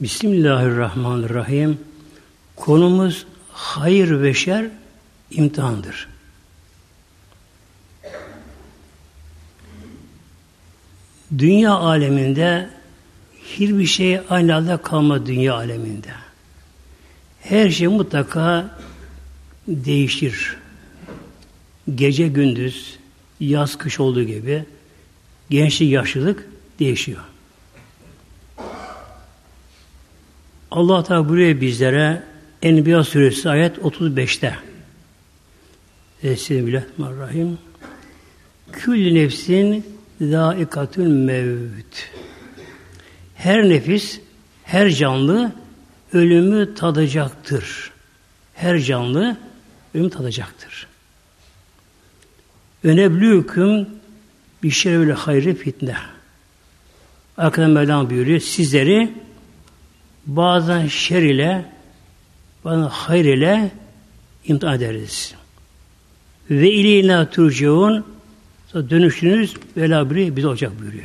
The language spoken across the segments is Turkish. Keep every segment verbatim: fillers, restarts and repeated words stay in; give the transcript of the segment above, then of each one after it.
Bismillahirrahmanirrahim. Konumuz hayır ve şer imtihandır. Dünya aleminde hiçbir şey aynı halde kalmadı dünya aleminde. Her şey mutlaka değişir. Gece gündüz, yaz kış olduğu gibi gençlik yaşlılık değişiyor. Allah Teala buyuruyor bizlere Enbiya suresi ayet otuz beşte. Bismillahirrahmanirrahim. Küllü nefsin zâikatül mevt. Her nefis, her canlı ölümü tadacaktır. Her canlı ölümü tadacaktır. Öneblûküm bişşerevle hayri fitne. Arkadan Mevlam buyuruyor. Sizleri bazen şer ile bazen hayır ile imtihan ederiz. Ve ileyna turcaun, dönüşünüz velâ bize olacak buyuruyor.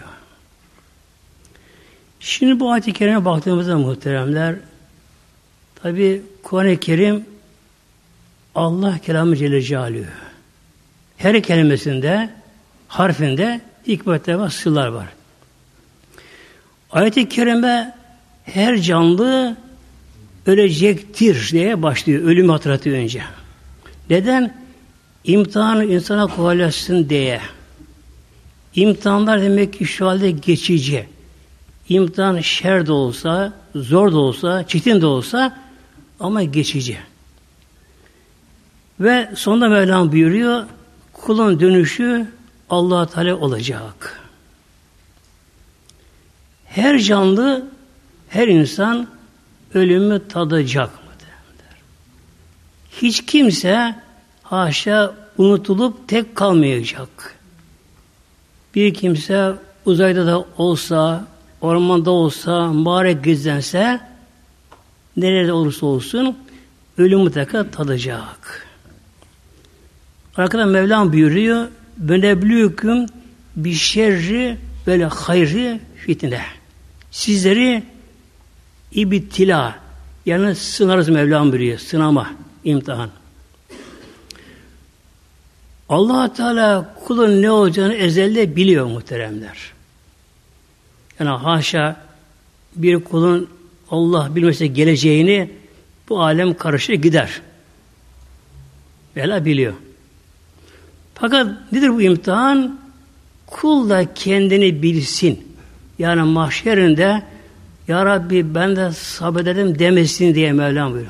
Şimdi bu ayet-i kerime baktığımızda muhteremler, tabi Kur'an-ı Kerim Allah kelamı Celle Celaluhu. Her kelimesinde, harfinde hikmetler var, sırlar var. Ayet-i kerime her canlı ölecektir diye başlıyor. Ölümü hatırlatıyor önce. Neden? İmtihanı insana kolaylaşsın diye. İmtihanlar demek ki şu halde geçici. İmtihan şer de olsa, zor da olsa, çetin de olsa ama geçici. Ve sonunda Mevlam buyuruyor, kulun dönüşü Allah-u Teala olacak. Her canlı, her insan ölümü tadacak mı? Hiç kimse haşa unutulup tek kalmayacak. Bir kimse uzayda da olsa, ormanda olsa, mağara gizlense, nerede olursa olsun ölümü mutlaka tadacak. Arkadan Mevlam buyuruyor, "Beneblûküm bi şerri ve hayri fitne." Sizleri ibtila, yani sınarız Mevlam buyuruyor, sınama, imtihan. Allah Teala kulun ne olacağını ezelde biliyor muhteremler. Yani haşa bir kulun Allah bilmese geleceğini bu alem karışır gider. Vela biliyor. Fakat nedir bu imtihan? Kul da kendini bilsin. Yani mahşerinde Ya Rabbi ben de sabredelim demesin diye Mevlam buyuruyor.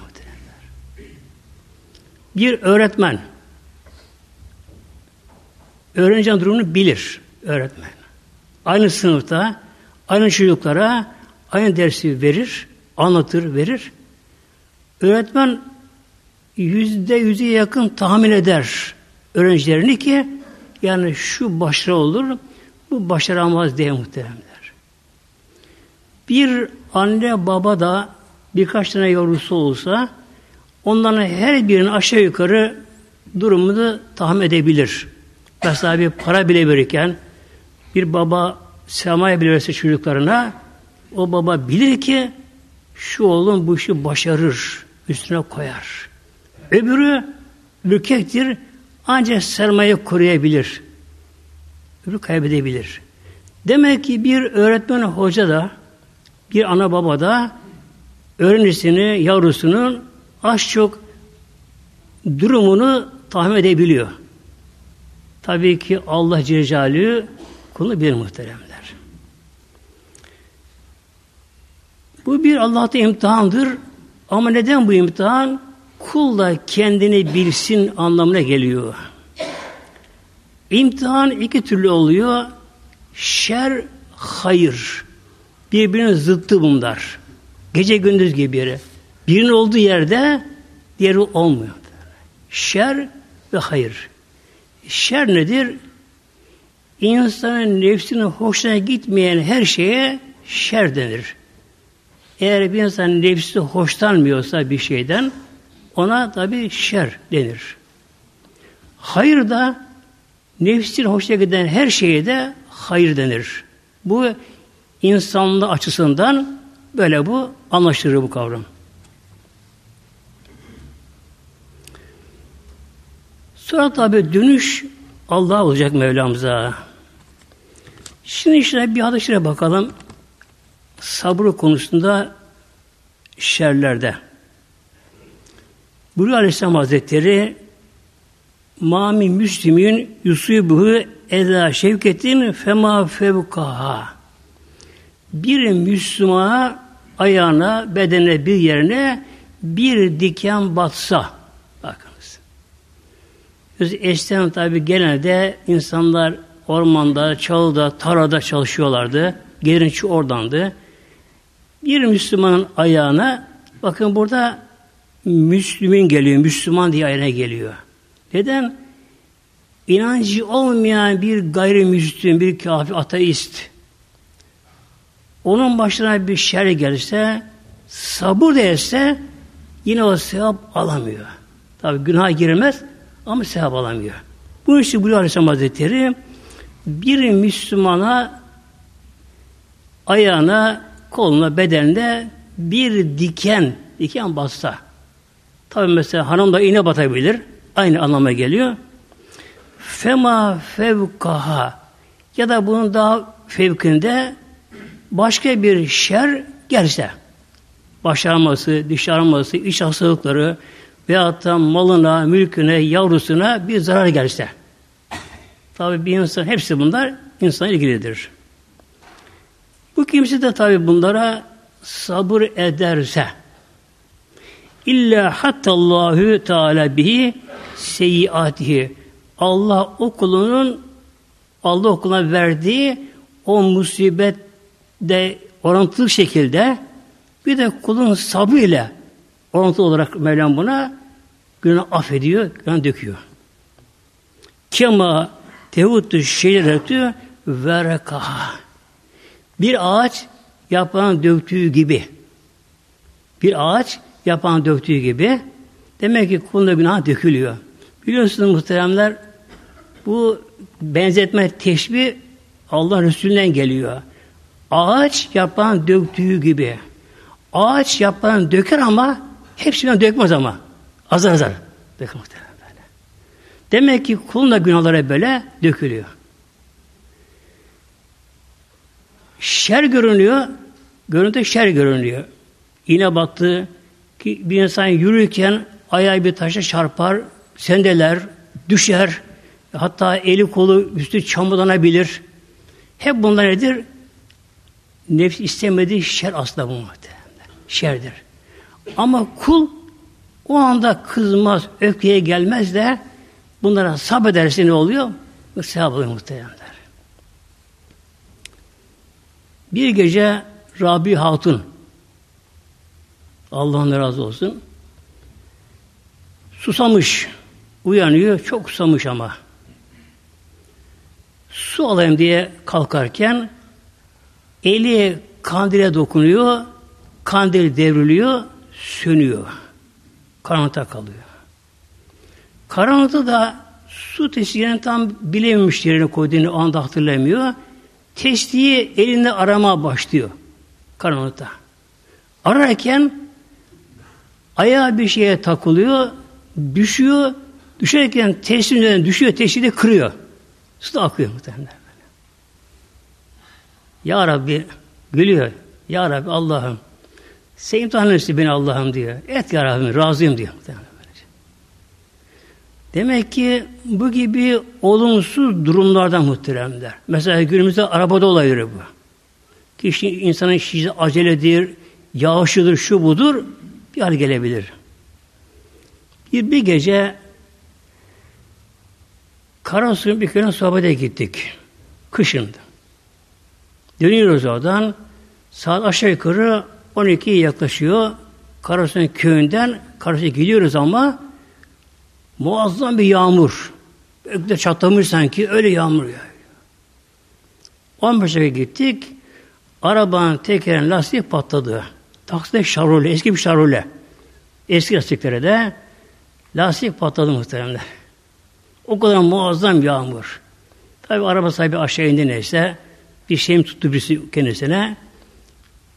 Bir öğretmen öğrencinin durumunu bilir öğretmen. Aynı sınıfta aynı çocuklara aynı dersi verir, anlatır, verir. Öğretmen yüzde yüze yakın tahmin eder öğrencilerini ki yani şu başarı olur, bu başaramaz diye muhteremler. Bir anne baba da birkaç tane yavrusu olsa onların her birinin aşağı yukarı durumunu tahmin edebilir. Mesela bir para bile verirken bir baba sermaye bile verirse çocuklarına o baba bilir ki şu oğlum bu işi başarır, üstüne koyar. Öbürü lükektir, ancak sermaye koruyabilir. Öbürü kaybedebilir. Demek ki bir öğretmen hoca da bir ana baba da öğrencisini, yavrusunun az çok durumunu tahmin edebiliyor. Tabii ki Allah Celle Celaluhu kulunu bilir muhteremler. Bu bir Allah'ta imtihandır. Ama neden bu imtihan? Kul da kendini bilsin anlamına geliyor. İmtihan iki türlü oluyor. Şer, hayır. Birbirinin zıttı bunlar. Gece gündüz gibi biri. Birinin olduğu yerde diğeri olmuyor. Şer ve hayır. Şer nedir? İnsanın nefsinin hoşuna gitmeyen her şeye şer denir. Eğer bir insan nefsi hoşlanmıyorsa bir şeyden ona tabi şer denir. Hayır da nefsinin hoşuna giden her şeye de hayır denir. Bu insanlığı açısından Böyle bu anlaşılır bu kavram. Sonra tabi dönüş Allah'a olacak Mevlamıza. Şimdi işte bir hadise bakalım. Sabrı konusunda şerlerde. Buyuruyor Aleyhisselam Hazretleri Mâmi müslimin yusubuhu eza şevketin fema fevkaha. Bir Müslümana ayağına, bedenine, bir yerine bir diken batsa. Bakınız. Eskiden tabi genelde insanlar ormanda, çalıda, tarada çalışıyorlardı. Gerinçi oradandı. Bir Müslümanın ayağına, bakın burada Müslümin geliyor, Müslüman diye ayağına geliyor. Neden? İnancı olmayan bir gayrimüslim, bir kafir, ateist, onun başına bir şer gelirse, sabır değilse yine o sevap alamıyor. Tabi günaha girmez ama sevap alamıyor. Bunun için buyuruyor Aleyhisselam Hazretleri bir Müslümana ayağına, koluna, bedenine bir diken, diken bassa. Tabi mesela hanım da iğne batabilir. Aynı anlama geliyor. Fema fevkaha ya da bunun daha fevkinde başka bir şer gelse, baş ağrıması, diş ağrıması, iç hastalıkları veyahut da malına, mülküne, yavrusuna bir zarar gelse. Tabi bir insan, hepsi bunlar insana ilgilidir. Bu kimse de tabi bunlara sabır ederse İlla hattallahu teala bihi seyyiatihi. Allah o kulunun Allah o kuluna verdiği o musibet de orantılı şekilde bir de kulun sabrıyla orantılı olarak Mevlam buna günah affediyor, günah döküyor. Kema tevuttu şeceretü verekaha. Bir ağaç yaprağını döktüğü gibi. Bir ağaç yaprağını döktüğü gibi demek ki kulunda günah dökülüyor. Biliyorsunuz muhteremler bu benzetme teşbih Allah Resulü'nden geliyor. Ağaç yaprağını döktüğü gibi. Ağaç yaprağını döker ama hepsinden dökmez ama. Azar azar. Döker muhterem böyle. Demek ki kulun da günahları böyle dökülüyor. Şer görünüyor. Görüntü şer görünüyor. İğne battı ki bir insan yürürken ayağı bir taşa çarpar, sendeler, düşer. Hatta eli kolu üstü çamurlanabilir. Hep bunlar nedir? Nefs istemediği şer aslında bu muhtemelen. Şerdir. Ama kul o anda kızmaz, öfkeye gelmez de bunlara sabrederse ne oluyor? Sevap oluyor muhtemelenler. Bir gece Rabi Hatun Allah'ın razı olsun susamış, uyanıyor, çok susamış ama su alayım diye kalkarken eli kandile dokunuyor, kandil devriliyor, sönüyor. Karanlıkta kalıyor. Karanlıkta da su testiğini tam bilememiş yerine koyduğunu o anda hatırlamıyor. Testiyi elinde aramaya başlıyor. Karanlıkta. Ararken ayağı bir şeye takılıyor, düşüyor, düşerken testiğin üzerine düşüyor, testiyi de kırıyor. Su da akıyor muhtemelen. Ya Rabbi gülüyor. Ya Rabbi Allah'ım sen imtihan etsin beni Allah'ım diyor. Et ya Rabbi razıyım diyor. Demek ki bu gibi olumsuz durumlardan muhteremler. Mesela günümüzde arabada olabilir bu. Kişi insanın şişi aceledir, yağışlıdır, şu budur bir hal gelebilir. Bir, bir gece Karasu'nun bir köyüne sohbete gittik. Kışındı. Dönüyoruz oradan. Saat aşağı yukarı on ikiye yaklaşıyor. Karasu'nun köyünden Karasu'ya gidiyoruz ama muazzam bir yağmur. Ökte çatlamış sanki. Öyle yağmur yağıyor. on beş dakika gittik. Arabanın tekerin lastiği patladı. Takside şarole. Eski bir şarole. Eski lastiklere de lastik patladı muhteremler. O kadar muazzam yağmur. Tabi araba sahibi aşağı indi neyse. Bir şeyim tuttu birisi kendisine.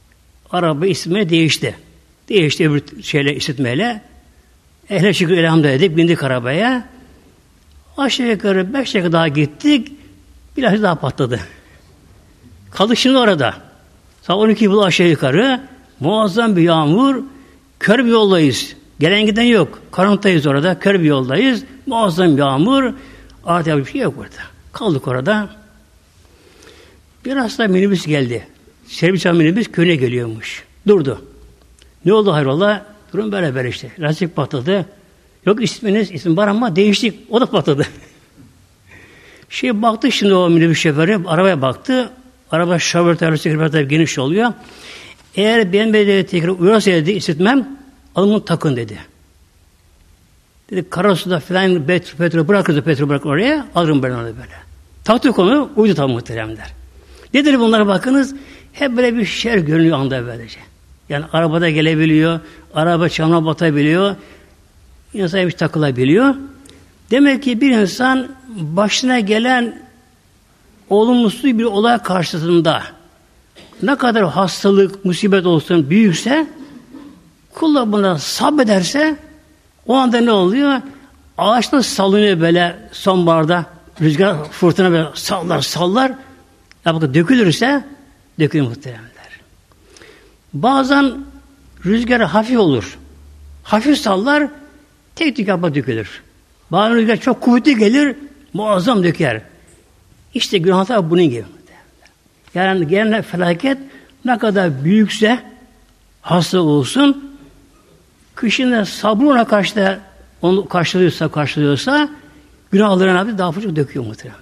araba ismi değişti. Değişti öbür şeyle işitmeyle. Ehle şükür elhamdülillah edip bindik arabaya. Aşağı yukarı beş dakika daha gittik. Biraz daha patladı. Kaldık şimdi orada. Saat on iki yıl aşağı yukarı. Muazzam bir yağmur. Kör bir yoldayız. Gelen giden yok. Karanlıktayız orada. Kör bir yoldayız. Muazzam yağmur. Artık bir şey yok burada. Kaldık orada. Biraz da minibüs geldi. Servis minibüs köyüne geliyormuş. Durdu. Ne oldu hayrola? Durum böyle böyle işte. Lastik patladı. Yok isminiz, isim var ama değiştik. O da patladı. Şey baktı şimdi o minibüs şoförü, arabaya baktı. Araba şoför tarafı, sekreter tarafı geniş oluyor. Eğer ben de tekrar uyarsa dedi, işitmem, alın takın dedi. Dedi karasuda filan petrol bırakırdı, petrol bırakır oraya, alırım ben onu böyle. Taktık onu, uydu tam muhteremler. Nedir bunlara bakınız? Hep böyle bir şer görünüyor anda böylece. Yani arabada gelebiliyor, araba çamura batabiliyor, insan bir takılabiliyor. Demek ki bir insan başına gelen olumsuz bir olay karşısında ne kadar hastalık, musibet olsun büyükse, kul buna sabrederse o anda ne oluyor? Ağaçta salınıyor böyle sonbaharda, rüzgar fırtına böyle sallar sallar. Ya bakın dökülürse dökülür muhteremler. Bazen rüzgar hafif olur. Hafif sallar, tek tük yapma dökülür. Bazen rüzgar çok kuvvetli gelir, muazzam döker. İşte günahlar bunun gibi. Yani gelen felaket ne kadar büyükse, hasta olsun, kışın sabrı ona karşı da onu karşılıyorsa, karşılıyorsa günahlarına abi daha fazla döküyor muhtemelen.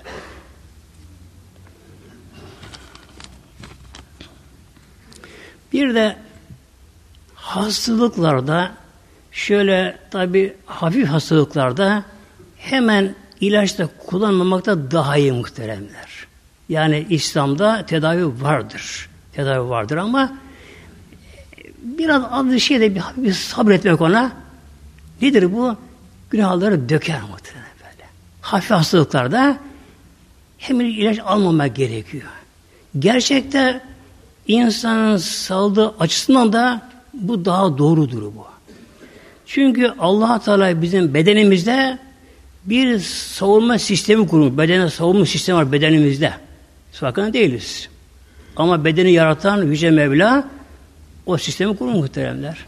Bir de hastalıklarda şöyle tabi hafif hastalıklarda hemen ilaçta kullanmamakta daha iyi muhteremler. Yani İslam'da tedavi vardır. Tedavi vardır ama biraz az bir şeyde bir, bir sabretmek ona. Nedir bu? Günahları döker muhterem böyle. Hafif hastalıklarda hemen ilaç almamak gerekiyor. Gerçekte insanın sağlığı açısından da bu daha doğrudur bu. Çünkü Allah Teala bizim bedenimizde bir savunma sistemi kurmuş. Bedene savunma sistemi var bedenimizde. Farkında değiliz. Ama bedeni yaratan Yüce Mevla o sistemi kurmuş muhteremler.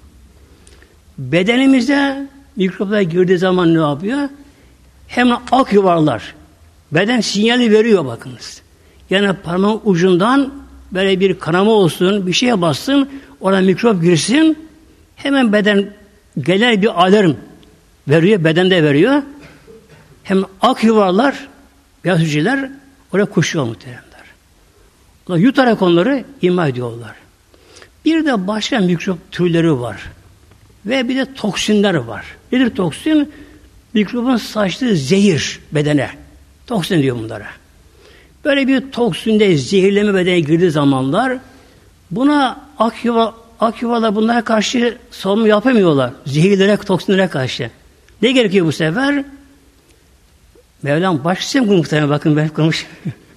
Bedenimizde mikroplar girdiği zaman ne yapıyor? Hemen ak yuvarlar. Beden sinyali veriyor bakınız. Yani parmağın ucundan böyle bir kanama olsun, bir şeye bassın, orada mikrop girsin, hemen beden genel bir alarm veriyor, bedende veriyor. Hem ak yuvarlar, beyaz hücreler oraya koşuyor muhteremler. Yutarak onları imha ediyorlar. Bir de başka mikrop türleri var. Ve bir de toksinler var. Nedir toksin? Mikrobun saçtığı zehir bedene. Toksin diyor bunlara. Böyle bir toksinde zehirleme bedene girdiği zamanlar buna ak yuva, ak yuvalar bunlara karşı savunma yapamıyorlar. Zehirlere, toksinlere karşı. Ne gerekiyor bu sefer? Mevlam baş sistem kurmuş. Bakın ben kurmuş.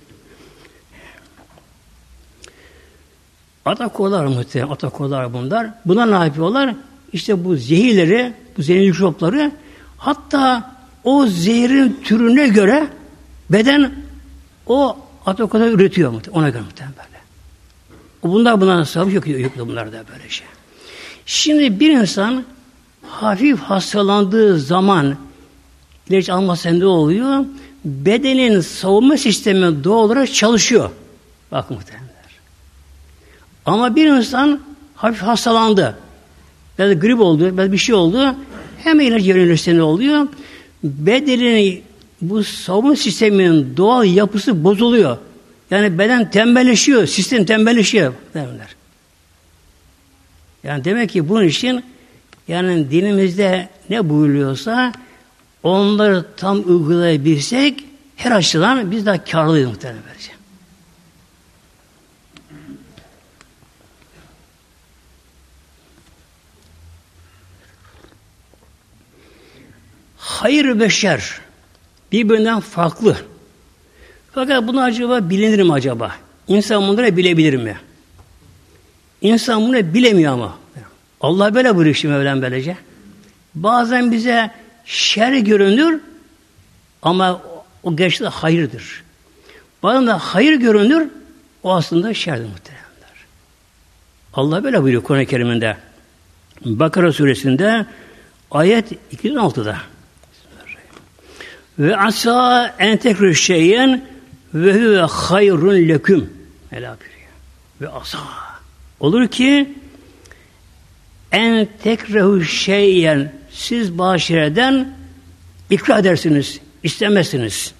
Atakorlar muhtemelen. Atakorlar bunlar. Buna ne yapıyorlar? İşte bu zehirleri, bu zehirli mikropları hatta o zehrin türüne göre beden o atakorlar üretiyor muhtemelen. Ona göre muhtemelen böyle. Bunlar buna savaş yok, yok bunlar da böyle şey. Şimdi bir insan hafif hastalandığı zaman ilaç almasa ne oluyor? Bedenin savunma sistemi doğal olarak çalışıyor. Bakın muhtemelenler. Ama bir insan hafif hastalandı. Belki grip oldu, belki bir şey oldu. Hemen ilaç verilirse ne oluyor? Bedenin bu savunma sisteminin doğal yapısı bozuluyor. Yani beden tembelleşiyor, sistem tembelleşiyor. Derler. Yani demek ki bunun için yani dinimizde ne buyuruyorsa onları tam uygulayabilsek her açıdan biz daha kârlıyız muhtemelen. Hayır ve şer birbirinden farklı. Fakat bunu acaba bilinir mi acaba? İnsan bunları bilebilir mi? İnsan bunu bilemiyor ama. Allah böyle buyuruyor işte Mevlam böylece. Bazen bize şer görünür ama o gerçekten hayırdır. Bazen de hayır görünür, o aslında şerdir muhteremler. Allah böyle buyuruyor Kur'an-ı Kerim'inde. Bakara suresinde ayet iki yüz altıda. Ve asa en tekrar şeyen ve huve hayrun leküm. Mevla buyuruyor. Ve asa. Olur ki en tekrehu şeyen siz başireden ikrar edersiniz, istemezsiniz.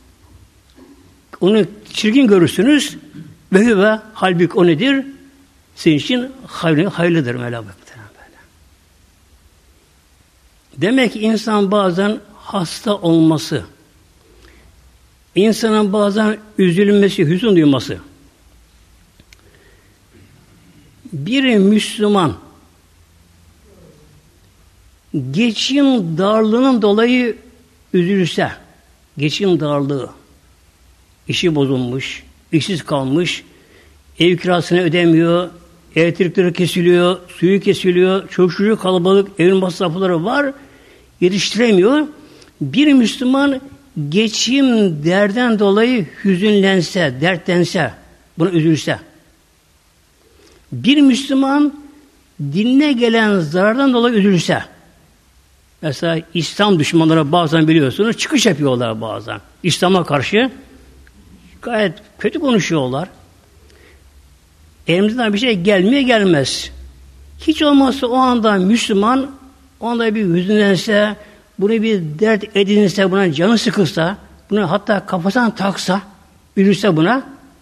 Onu çirkin görürsünüz ve huve halbuki o nedir? Sizin için hayırlı, hayırlıdır Mevla buyuruyor. Demek ki insan bazen hasta olması, insanın bazen üzülmesi, hüzün duyması. Bir Müslüman geçim darlığının dolayı üzülse, geçim darlığı, işi bozulmuş, işsiz kalmış, ev kirasını ödemiyor, elektrikleri kesiliyor, suyu kesiliyor, çok çocuk kalabalık, evin masrafları var, yetiştiremiyor. Bir Müslüman geçim derden dolayı hüzünlense, dertlense, buna üzülse. Bir Müslüman dinine gelen zarardan dolayı üzülse. Mesela İslam düşmanları bazen biliyorsunuz çıkış yapıyorlar bazen. İslam'a karşı gayet kötü konuşuyorlar. Elimizden bir şey gelmeye gelmez. Hiç olmazsa o anda Müslüman o anda bir hüzünlense, bunu bir dert edinirse, buna canı sıkılsa, bunu hatta kafasına taksa, üzülse buna,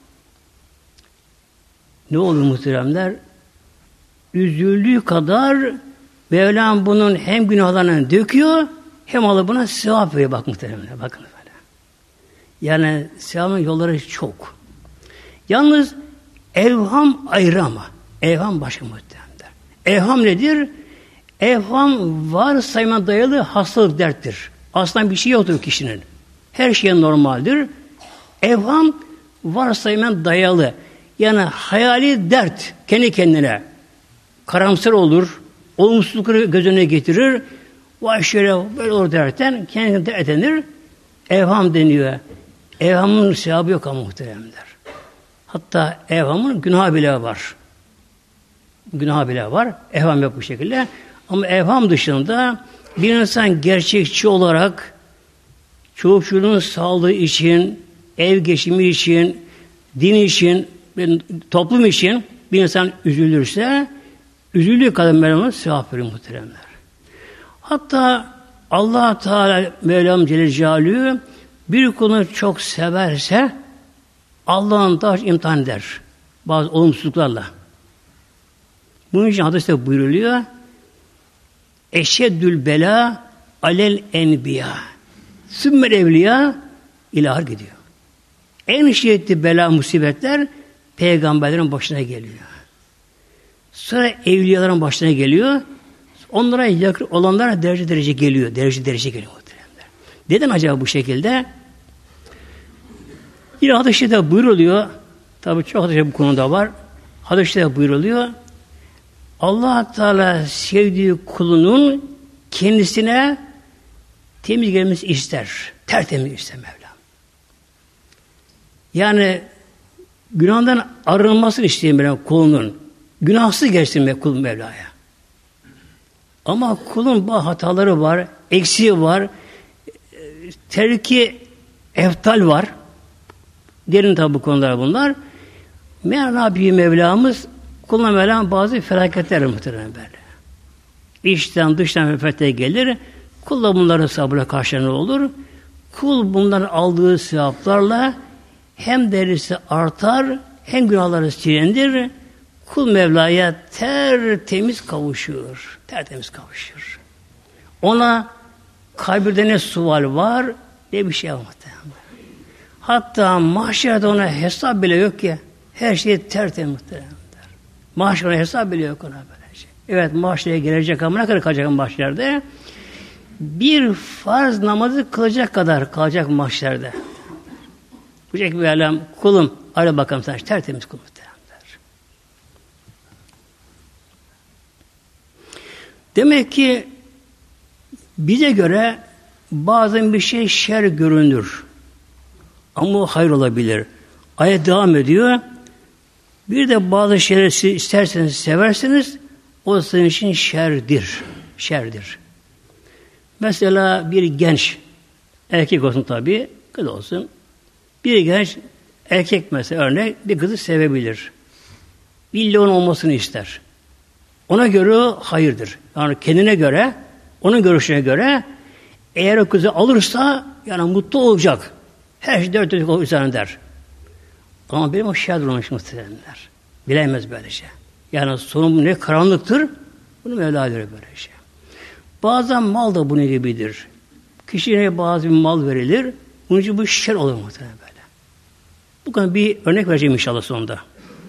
ne olur muhteremler? Üzüldüğü kadar Mevlam bunun hem günahlarını döküyor, hem alıp buna sevap veriyor. Bak muhteremler, bakın böyle. Yani sevabın yolları çok. Yalnız evham ayrı ama. Evham başka muhteremler. Evham nedir? Evham varsayma dayalı hastalık derttir. Aslında bir şey yoktur kişinin. Her şey normaldir. Evham varsayma dayalı. Yani hayali dert kendi kendine. Karamsar olur. Olumsuzlukları göz önüne getirir. Vay şöyle böyle olur derken kendine dert edinir. Evham deniyor. Evhamın sevabı yok ama muhteremler. Hatta evhamın günahı bile var. Günahı bile var. Evham yok bu şekilde. Ama evham dışında bir insan gerçekçi olarak çocukluğunun sağlığı için, ev geçimi için, din için, toplum için bir insan üzülürse, üzüldüğü kadar Mevlam'a sevap veriyor muhteremler. Hatta Allah Teala Mevlam Celle Celaluhu bir kulunu çok severse Allah'ın daha imtihan eder. Bazı olumsuzluklarla. Bunun için hadiste buyruluyor. Eşeddül bela alel enbiya. Sümmel evliya ilahar gidiyor. En şiddetli bela musibetler peygamberlerin başına geliyor. Sonra evliyaların başına geliyor. Onlara yakın olanlara derece derece geliyor. Derece derece geliyor. Neden acaba bu şekilde? Yine hadiste de buyruluyor. Tabii çok hadiste bu konuda var. Hadiste de buyruluyor. Allah Teala sevdiği kulunun kendisine temiz gelmesi ister. Tertemiz ister Mevlam. Yani günahdan arınmasını istiyor Mevlam kulunun. Günahsız gelsin kul Mevla'ya. Ama kulun bazı hataları var, eksiği var, terki eftal var. Derin tabi bu konular bunlar. Mevla bir Mevlamız kuluna Mevlam bazı felaketler muhtemelen böyle. İçten dıştan felaketler gelir. Kul da bunların sabırla karşılığında olur. Kul bunların aldığı sevaplarla hem derisi artar hem günahları silindir. Kul Mevla'ya tertemiz kavuşur. Tertemiz kavuşur. Ona kabirde ne sual var ne bir şey var. Hatta mahşerde ona hesap bile yok ki. Her şey tertemiz muhtemelen. Mahşerde hesap bile yok ona böyle şey. Evet mahşere gelecek ama ne kadar kalacak mahşerde? Bir farz namazı kılacak kadar kalacak mahşerde. Bu şekilde bir alem kulum ara bakalım sen tertemiz kul muhtemelen. Demek ki bize göre bazen bir şey şer görünür. Ama o hayır olabilir. Ayet devam ediyor. Bir de bazı şeyleri siz isterseniz, seversiniz, o sizin için şerdir. Şerdir. Mesela bir genç, erkek olsun tabii, kız olsun. Bir genç, erkek mesela örnek, bir kızı sevebilir. İlla onun olmasını ister. Ona göre o hayırdır. Yani kendine göre, onun görüşüne göre, eğer o kızı alırsa, yani mutlu olacak. Her şey dört dörtlük olur der. Ama benim o şerdir olmuş muhtemelenler. Bilemez böyle şey. Yani sonum ne karanlıktır, bunu Mevla diyor böyle şey. Bazen mal da bunun gibidir. Kişiye bazı bir mal verilir, bunun için bu şer olur muhtemelen böyle. Bu kadar bir örnek vereceğim inşallah sonunda.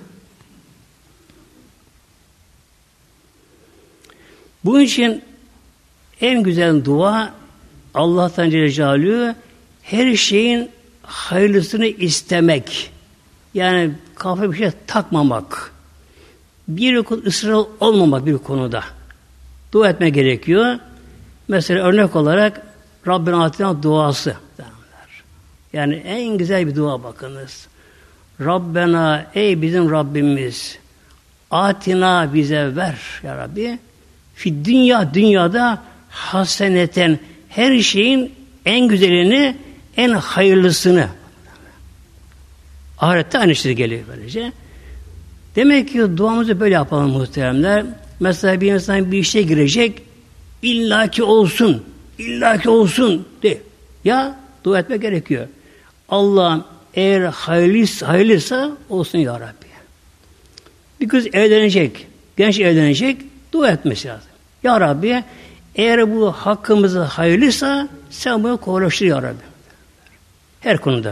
Bunun için en güzel dua Allah'tan Celle Celaluhu her şeyin hayırlısını istemek. Yani kafaya bir şey takmamak. Bir konu ısrar olmamak bir konuda. Dua etme gerekiyor. Mesela örnek olarak Rabbena Atina duası. Yani en güzel bir dua bakınız. Rabbena, ey bizim Rabbimiz, Atina bize ver ya Rabbi. Fi dünya, dünyada haseneten, her şeyin en güzelini, en hayırlısını. Ahirette aynı şey geliyor böylece. Demek ki duamızı böyle yapalım muhteremler. Mesela bir insan bir işe girecek, illaki olsun, illaki olsun de. Ya dua etmek gerekiyor. Allah'ım eğer hayırlıysa, hayırlıysa olsun ya Rabbi. Bir kız evlenecek, genç evlenecek, dua etmesi lazım. Ya Rabbi eğer bu hakkımızı hayırlıysa sen bunu kolaylaştır ya Rabbi. Her konuda.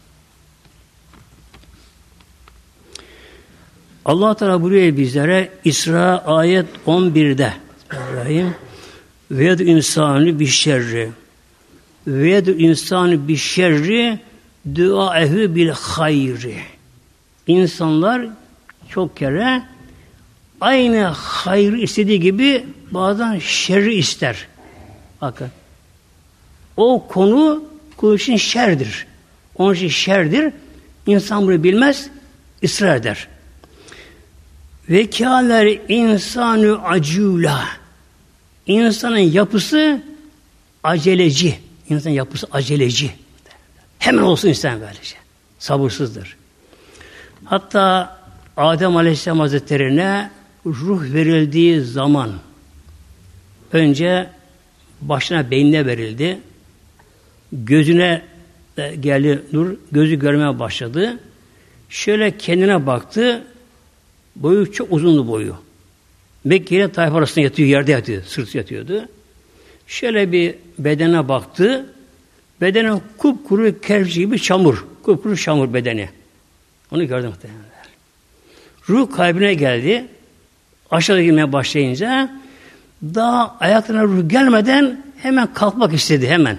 Allah Teala buyuruyor bizlere İsra ayet on birde İbrahim ve yed'u insanı bi şerri ve yed'u insanı bi şerri duaehu bil hayri. İnsanlar çok kere aynı hayrı istediği gibi bazen şerri ister. Bakın. O konu kul için şerdir. Onun için şerdir. İnsan bunu bilmez, ısrar eder. Ve kâler insanü acûlâ. İnsanın yapısı aceleci. İnsanın yapısı aceleci. Hemen olsun ister böylece. Sabırsızdır. Hatta Adem Aleyhisselam Hazretleri'ne ruh verildiği zaman önce başına, beynine verildi. Gözüne geldi nur, gözü görmeye başladı. Şöyle kendine baktı. Boyu çok uzundu boyu. Mekke ile Taif arasında yatıyor, yerde yatıyor, sırtı yatıyordu. Şöyle bir bedene baktı. Bedeni kupkuru kerpiç gibi çamur. Kupkuru çamur bedeni. Onu gördüm muhtemelen. Ruh kalbine geldi. Aşağıda girmeye başlayınca daha ayaklarına ruh gelmeden hemen kalkmak istedi hemen.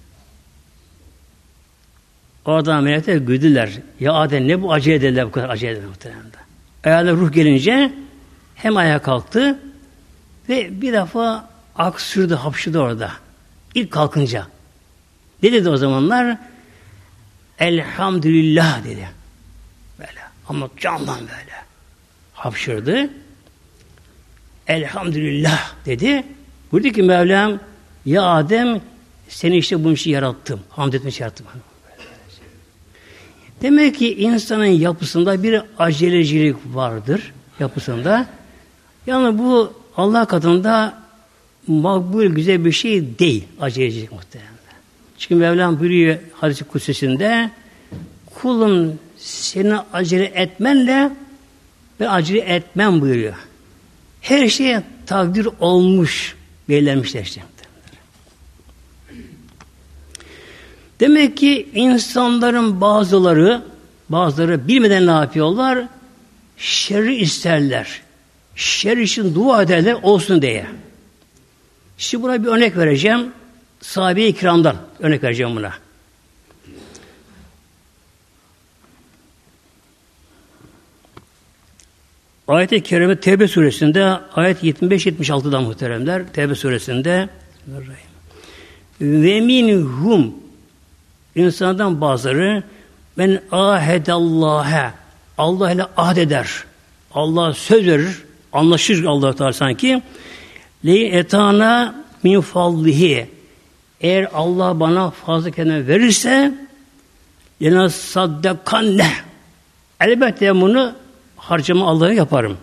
Oradan melekler güldüler. Ya Adem ne bu acele ederler bu kadar acele ederler muhtemelen. Ayağına ruh gelince hem ayağa kalktı ve bir defa aksürdü, hapşırdı orada. İlk kalkınca. Ne dedi o zamanlar? Elhamdülillah dedi. Böyle. Ama candan böyle. Hapşırdı. Elhamdülillah dedi. Buyurdu ki Mevlam, ya Adem seni işte bunun için yarattım. Hamd etmek için yarattım. Demek ki insanın yapısında bir acelecilik vardır. Yapısında. Yani bu Allah katında makbul, güzel bir şey değil. Acelecilik muhtemelen. Çünkü Mevlam buyuruyor hadis-i kutsesinde, kulum seni acele etmenle ben acele etmem buyuruyor. Her şeye takdir olmuş, belirlenmişler işte. Demek ki insanların bazıları, bazıları bilmeden ne yapıyorlar? Şerri isterler. Şer için dua ederler olsun diye. Şimdi buna bir örnek vereceğim. Sahabe-i kiramdan örnek vereceğim buna. Ayet-i Kerime Tevbe suresinde ayet yetmiş beş yetmiş altı'da muhteremler. Tevbe suresinde ve minhum insandan bazıları men ahedallâhe Allah ile ahd eder. Allah söz verir. Anlaşır Allah Teala sanki. Le etana min fadlihi. Eğer Allah bana fazla kendine verirse yine saddakanne. Elbette bunu harcama Allah'a yaparım.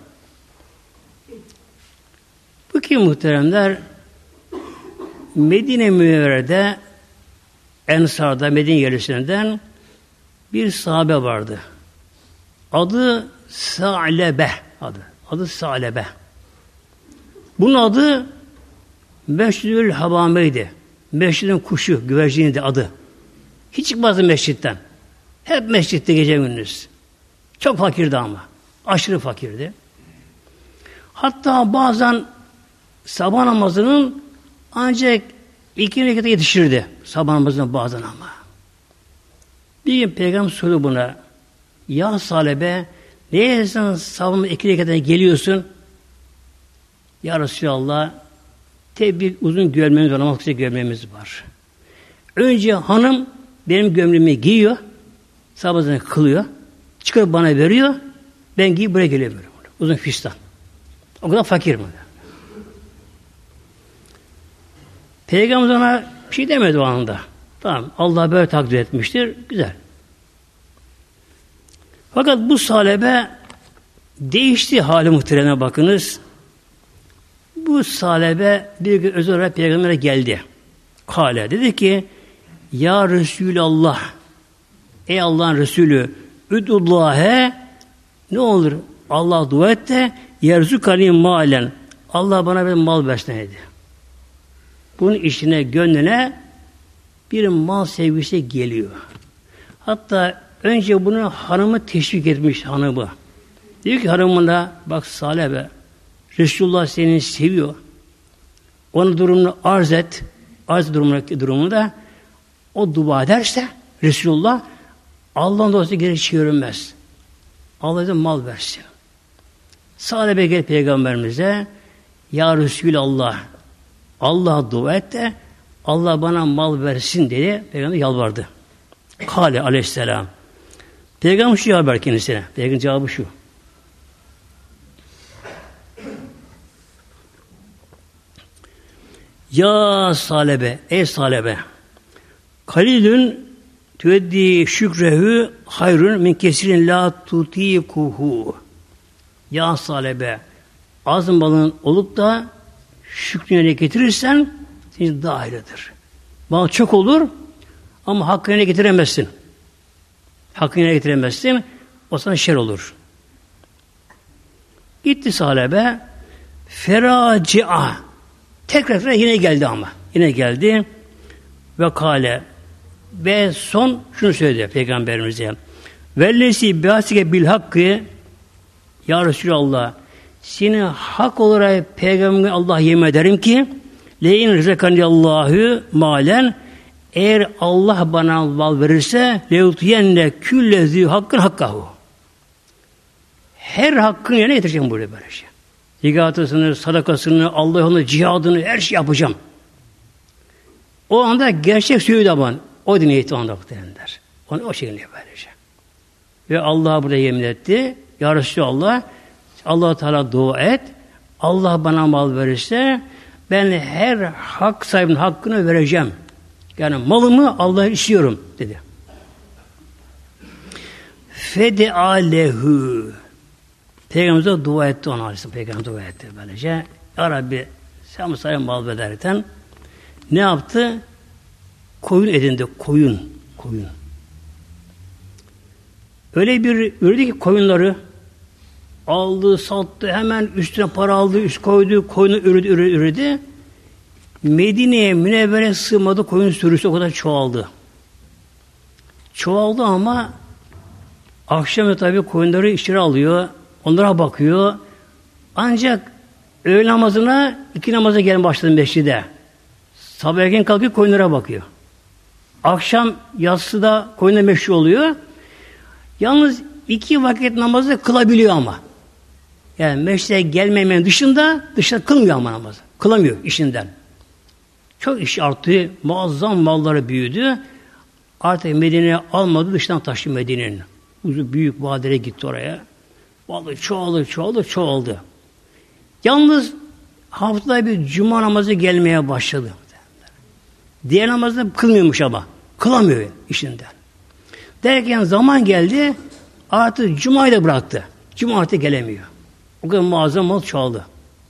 Bu ki muhteremler Medine Münevvere'de Ensar'da Medine yerlisinden bir sahabe vardı. Adı Sa'lebe adı. Adı Sa'lebe. Bunun adı Meşridül Habame'ydi. Meşridin kuşu, güverciniydi adı. Hiç çıkmazdı mescitten. Hep mescitte gece gündüz. Çok fakirdi ama. Aşırı fakirdi. Hatta bazen sabah namazının ancak iki rekata yetişirdi. Sabah namazına bazen ama. Bir gün Peygamber sordu buna. Ya Sa'lebe, neye sen sabah iki rekata geliyorsun? Ya Resulallah, tabi uzun gömleğimiz var, namaz kısa gömleğimiz var. Önce hanım benim gömleğimi giyiyor, sabahını kılıyor, çıkarıp bana veriyor, ben giyip buraya geliyorum. Uzun fistan. O kadar fakir mi? Peygamber ona bir şey demedi o anda. Tamam, Allah böyle takdir etmiştir, güzel. Fakat bu Sa'lebe değişti hali muhtereme bakınız. Bu Sa'lebe bir gün özel olarak Peygamber'e geldi. Kale dedi ki Ya Resulallah, ey Allah'ın Resulü, üdüllâhe, ne olur Allah dua et de yerzukani malen, Allah bana bir mal versin dedi. Bunun işine, gönlüne bir mal sevgisi geliyor. Hatta önce bunu hanımı teşvik etmiş hanımı. Diyor ki hanımına bak Sa'lebe, Resulullah seni seviyor. Onun durumunu arz et. Arz durumundaki durumunda o dua ederse Resulullah Allah'ın dolayısıyla geri çevirmez. Allah'a mal versin. Sa'lebe gel Peygamberimize Ya Resulallah Allah'a dua et de Allah bana mal versin dedi. Peygamber yalvardı. Kale aleyhisselam. Peygamber şu cevap ver kendisine. Peygamber cevabı şu. Ya Sa'lebe, ey Sa'lebe, kalilün tüveddi şükrehu hayrun min kesirin la tutikuhu. Ya Sa'lebe, az malın olup da şükrüne getirirsen senin daha hayırlıdır. Mal çok olur ama hakkını getiremezsin. Hakkını getiremezsin, o sana şer olur. Gitti Sa'lebe, feraci'a. Tekrar yine geldi ama. Yine geldi. Ve kale. Ve son şunu söyledi Peygamberimize. Vellesi biasike bil hakkı Ya Resulallah seni hak olarak Peygamber Allah yemin ederim ki le'in rızakaniyallahu malen eğer Allah bana mal verirse leutiyenne küllezi hakkın hakkahu. Her hakkını yerine getireceğim böyle böyle şey. Zikatısını, sadakasını, Allah yolunda cihadını, her şey yapacağım. O anda gerçek söyledi ama o dinleyeti o anda muhtemelenler. Onu o şekilde böylece. Ve Allah burada yemin etti. Ya Resulallah, Allah-u Teala dua et. Allah bana mal verirse ben her hak sahibinin hakkını vereceğim. Yani malımı Allah'a istiyorum dedi. Fede alehu. Peygamber'e dua etti ona Aleyhisselam. Peygamber dua etti böylece. Ya Rabbi sen bu sayın mal vederken ne yaptı? Koyun edindi. Koyun. Koyun. Öyle bir ürdü ki koyunları aldı, sattı, hemen üstüne para aldı, üst koydu, koyunu ürdü, ürdü, ürdü. Medine'ye Münevvere sığmadı, koyun sürüsü o kadar çoğaldı. Çoğaldı ama akşam tabii koyunları içeri alıyor, onlara bakıyor. Ancak öğle namazına, iki namaza gelin başladı mescide. Sabah erken kalkıyor, koyunlara bakıyor. Akşam yatsıda koyunla meşhur oluyor. Yalnız iki vakit namazı kılabiliyor ama. Yani meşreye gelmemenin dışında dışarı kılmıyor ama namazı. Kılamıyor işinden. Çok iş arttı. Muazzam malları büyüdü. Artık Medine'ye almadı. Dıştan taştı Medine'nin. Uzun büyük vadilere gitti oraya. Vallahi çoğaldı, çoğaldı, çoğaldı. Yalnız haftada bir cuma namazı gelmeye başladı. Diğer namazda kılmıyormuş ama. Kılamıyor işinden. Derken zaman geldi. Artık cumayı da bıraktı. Cuma artık gelemiyor. O kadar muazzam mal çoğaldı.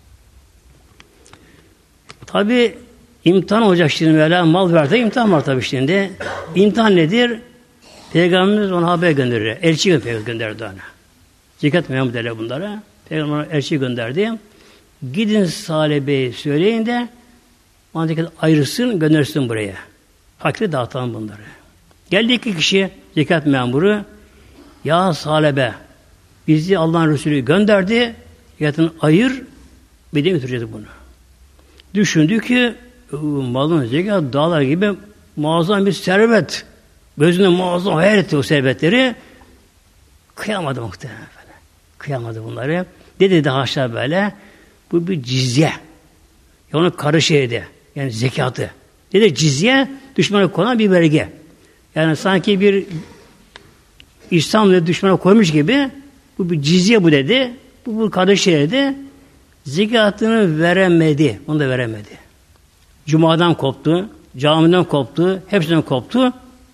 Tabi imtihan olacak şimdi böyle mal verdi. İmtihan var tabi şimdi. İmtihan nedir? Peygamberimiz ona haber gönderir. Elçi gönderdi ona. Zekat memur derler bunlara. Peygamber elçi gönderdi. Gidin Salih Bey'e söyleyin de ona zekat ayırsın, göndersin buraya. Fakire dağıtalım bunları. Geldi iki kişi zekat memuru. Ya Salih Bey, bizi Allah'ın Resulü gönderdi. Zekatını ayır, bir de götüreceğiz bunu. Düşündü ki malın zekat dağlar gibi muazzam bir servet. Gözünde muazzam hayal etti o servetleri. Kıyamadı muhtemelen. Kıyamadı bunları. Dedi daha aşağı böyle. Bu bir cizye. Ya onu karışıydı. Yani zekatı. Dedi cizye düşmana konan bir vergi. Yani sanki bir İslam'la düşmana koymuş gibi bu bir cizye bu dedi. Bu, bu karışıydı. Zekatını veremedi. Onu da veremedi. Cuma'dan koptu. Camiden koptu. Hepsinden koptu.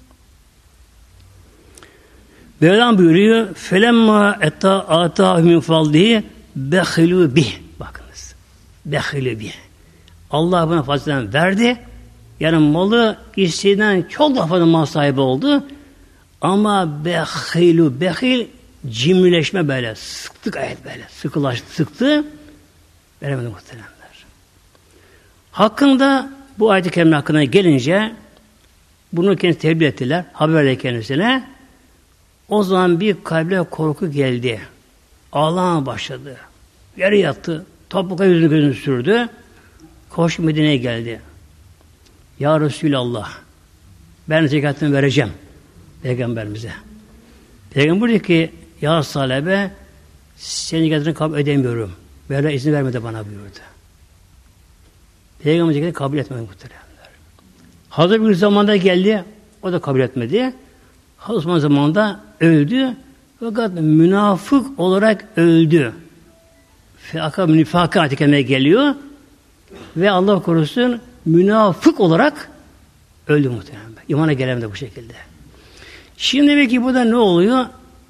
Mevlam buyuruyor felemma etta atâhü min fadlihi behilû bih. Bakınız. Behilû bih. Allah buna fazladan verdi. Yani malı istediğinden çok daha fazla mal sahibi oldu. Ama behilû. Behil cimrileşme böyle. Sıktık ayet böyle. Sıkılaştı, sıktı. Veremedi muhtemelenler. Hakkında bu ayet-i kerime hakkında gelince bunu kendisi tebliğ ettiler. Haber verdi kendisine. O zaman bir kalbe korku geldi. Ağlamaya başladı. Yere yattı. Topukla yüzünü gözünü sürdü. Koş Medine'ye geldi. Ya Resulallah, ben zekatını vereceğim Peygamberimize. Peygamber diyor ki ya Salebe, senin zekatını kabul edemiyorum. Böyle izin vermedi bana buyurdu. Peygamber zekatını kabul etmedi muhteremler. Hazır bir zamanda geldi, o da kabul etmedi. Osman zamanında öldü. Fakat münafık olarak öldü. Fâka münifâka ayet-i geliyor. Ve Allah korusun münafık olarak öldü muhtemelen. İmana gelemedi bu şekilde. Şimdi demek ki burada ne oluyor?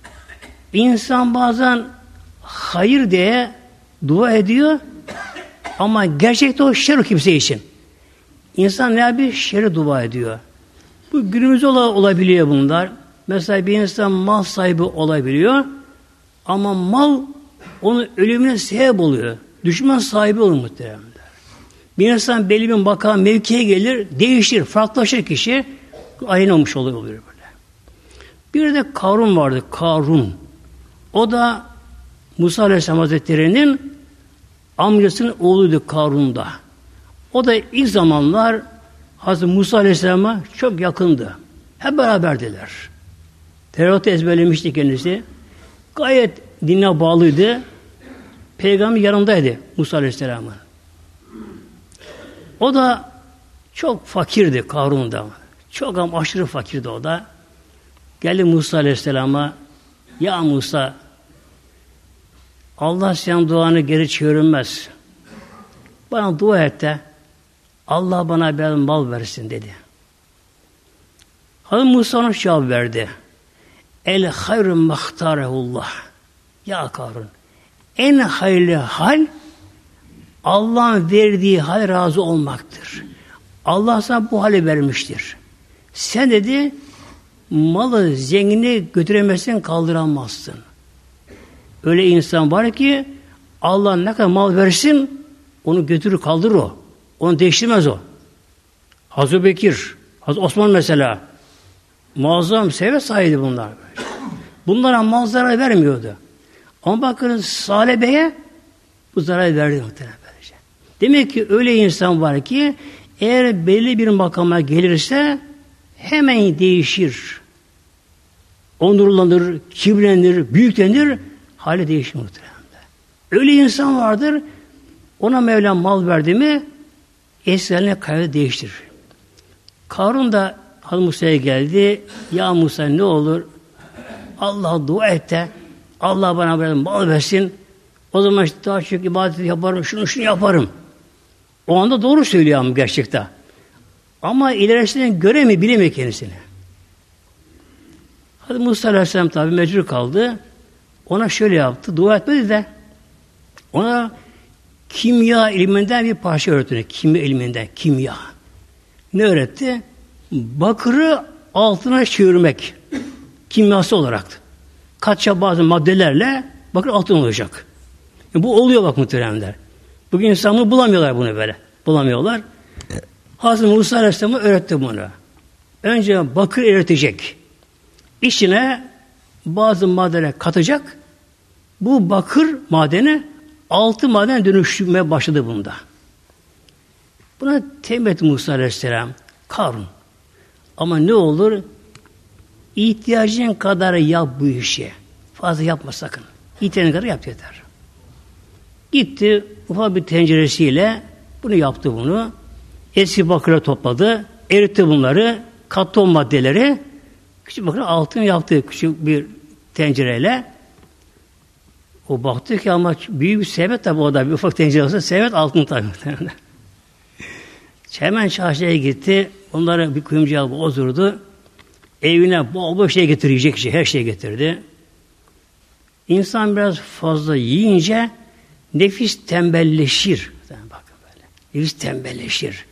İnsan bazen hayır diye dua ediyor ama gerçekte o şer o kimse için. İnsan ne yapıyor? Şer'i dua ediyor. Bu günümüzde olabiliyor bunlar. Mesela bir insan mal sahibi olabiliyor ama mal onun ölümüne sebep oluyor. Düşman sahibi olur muhtemelen. Bir insan belli bir makam mevkiye gelir, değişir, farklılaşır kişi, ayın olmuş oluyor böyle. Bir de Karun vardı, Karun. O da Musa Aleyhisselam Hazretleri'nin amcasının oğluydu Karun'da. O da ilk zamanlar Hazreti Musa Aleyhisselam'a çok yakındı. Hep beraberdiler. Tevrat'ı ezberlemişti kendisi. Gayet dinle bağlıydı. Peygamber yanındaydı Musa Aleyhisselam'ın. O da çok fakirdi Karun'da. Çok ama aşırı fakirdi o da. Geldi Musa Aleyhisselam'a, ya Musa, Allah senin duanı geri çevirmez. Bana dua et de Allah bana bir mal versin dedi. Hazreti Musa ona cevap verdi. El hayrü mahtarehullah. Ya Karun, en hayırlı hal Allah'ın verdiği hal razı olmaktır. Allah sana bu hale vermiştir. Sen dedi malı zengini götüremezsin, kaldıramazsın. Öyle insan var ki Allah ne kadar mal versin onu götürür kaldırır o. Onu değiştirmez o. Hazreti Bekir, Hazreti Osman mesela muazzam seviyet sahibi bunlar. Bunlara mal zarar vermiyordu. Ama bakın Salih Bey'e bu zarar verdi muhtemelen. Demek ki öyle insan var ki eğer belli bir makama gelirse hemen değişir. Onurlanır, kibirlenir, büyüklenir, hali değişir muhtemelen. Öyle insan vardır, ona Mevlam mal verdi mi eski haline kaydı değiştirir. Karun da Hazreti Musa'ya geldi. Ya Musa ne olur Allah'a dua et de Allah bana böyle mal versin. O zaman işte daha çok ibadet yaparım, şunu şunu yaparım. O anda doğru söylüyor ama gerçekten. Ama ilerisinden göremiyor, bilemiyor kendisini. Hazreti Musa Aleyhisselam tabi mecbur kaldı. Ona şöyle yaptı, dua etmedi de ona kimya ilminden bir parça öğretti. Kimya ilminden, kimya. Ne öğretti? Bakırı altına çevirmek. Kimyası olarak. Katça bazı maddelerle bakır altın olacak. Yani bu oluyor bak muhteremler. Bugün insanlar bulamıyorlar bunu böyle. Bulamıyorlar. Hazreti Musa Aleyhisselam'a öğretti bunu. Önce bakır eritecek. İçine bazı maddeler katacak. Bu bakır madeni altın madene dönüşmeye başladı bunda. Buna tembih etti Musa Aleyhisselam. Karun. Ama ne olur? İhtiyacın kadar yap bu işi. Fazla yapma sakın. İhtiyacın kadar yap yeter. Gitti ufak bir tenceresiyle bunu yaptı bunu. Eski bakırı topladı. Eritti bunları. Kattı o maddeleri. Küçük bakır altın yaptı küçük bir tencereyle. O baktı ki ama büyük bir servet tabi o da bir ufak tencere olsa servet altın tabi. Hemen çarşıya gitti. Onlara bir kuyumcuya bozurdu. Evine bol bol şey getirecek şey, her şeyi getirdi. İnsan biraz fazla yiyince nefis tembelleşir. Bakın böyle. Nefis tembelleşir.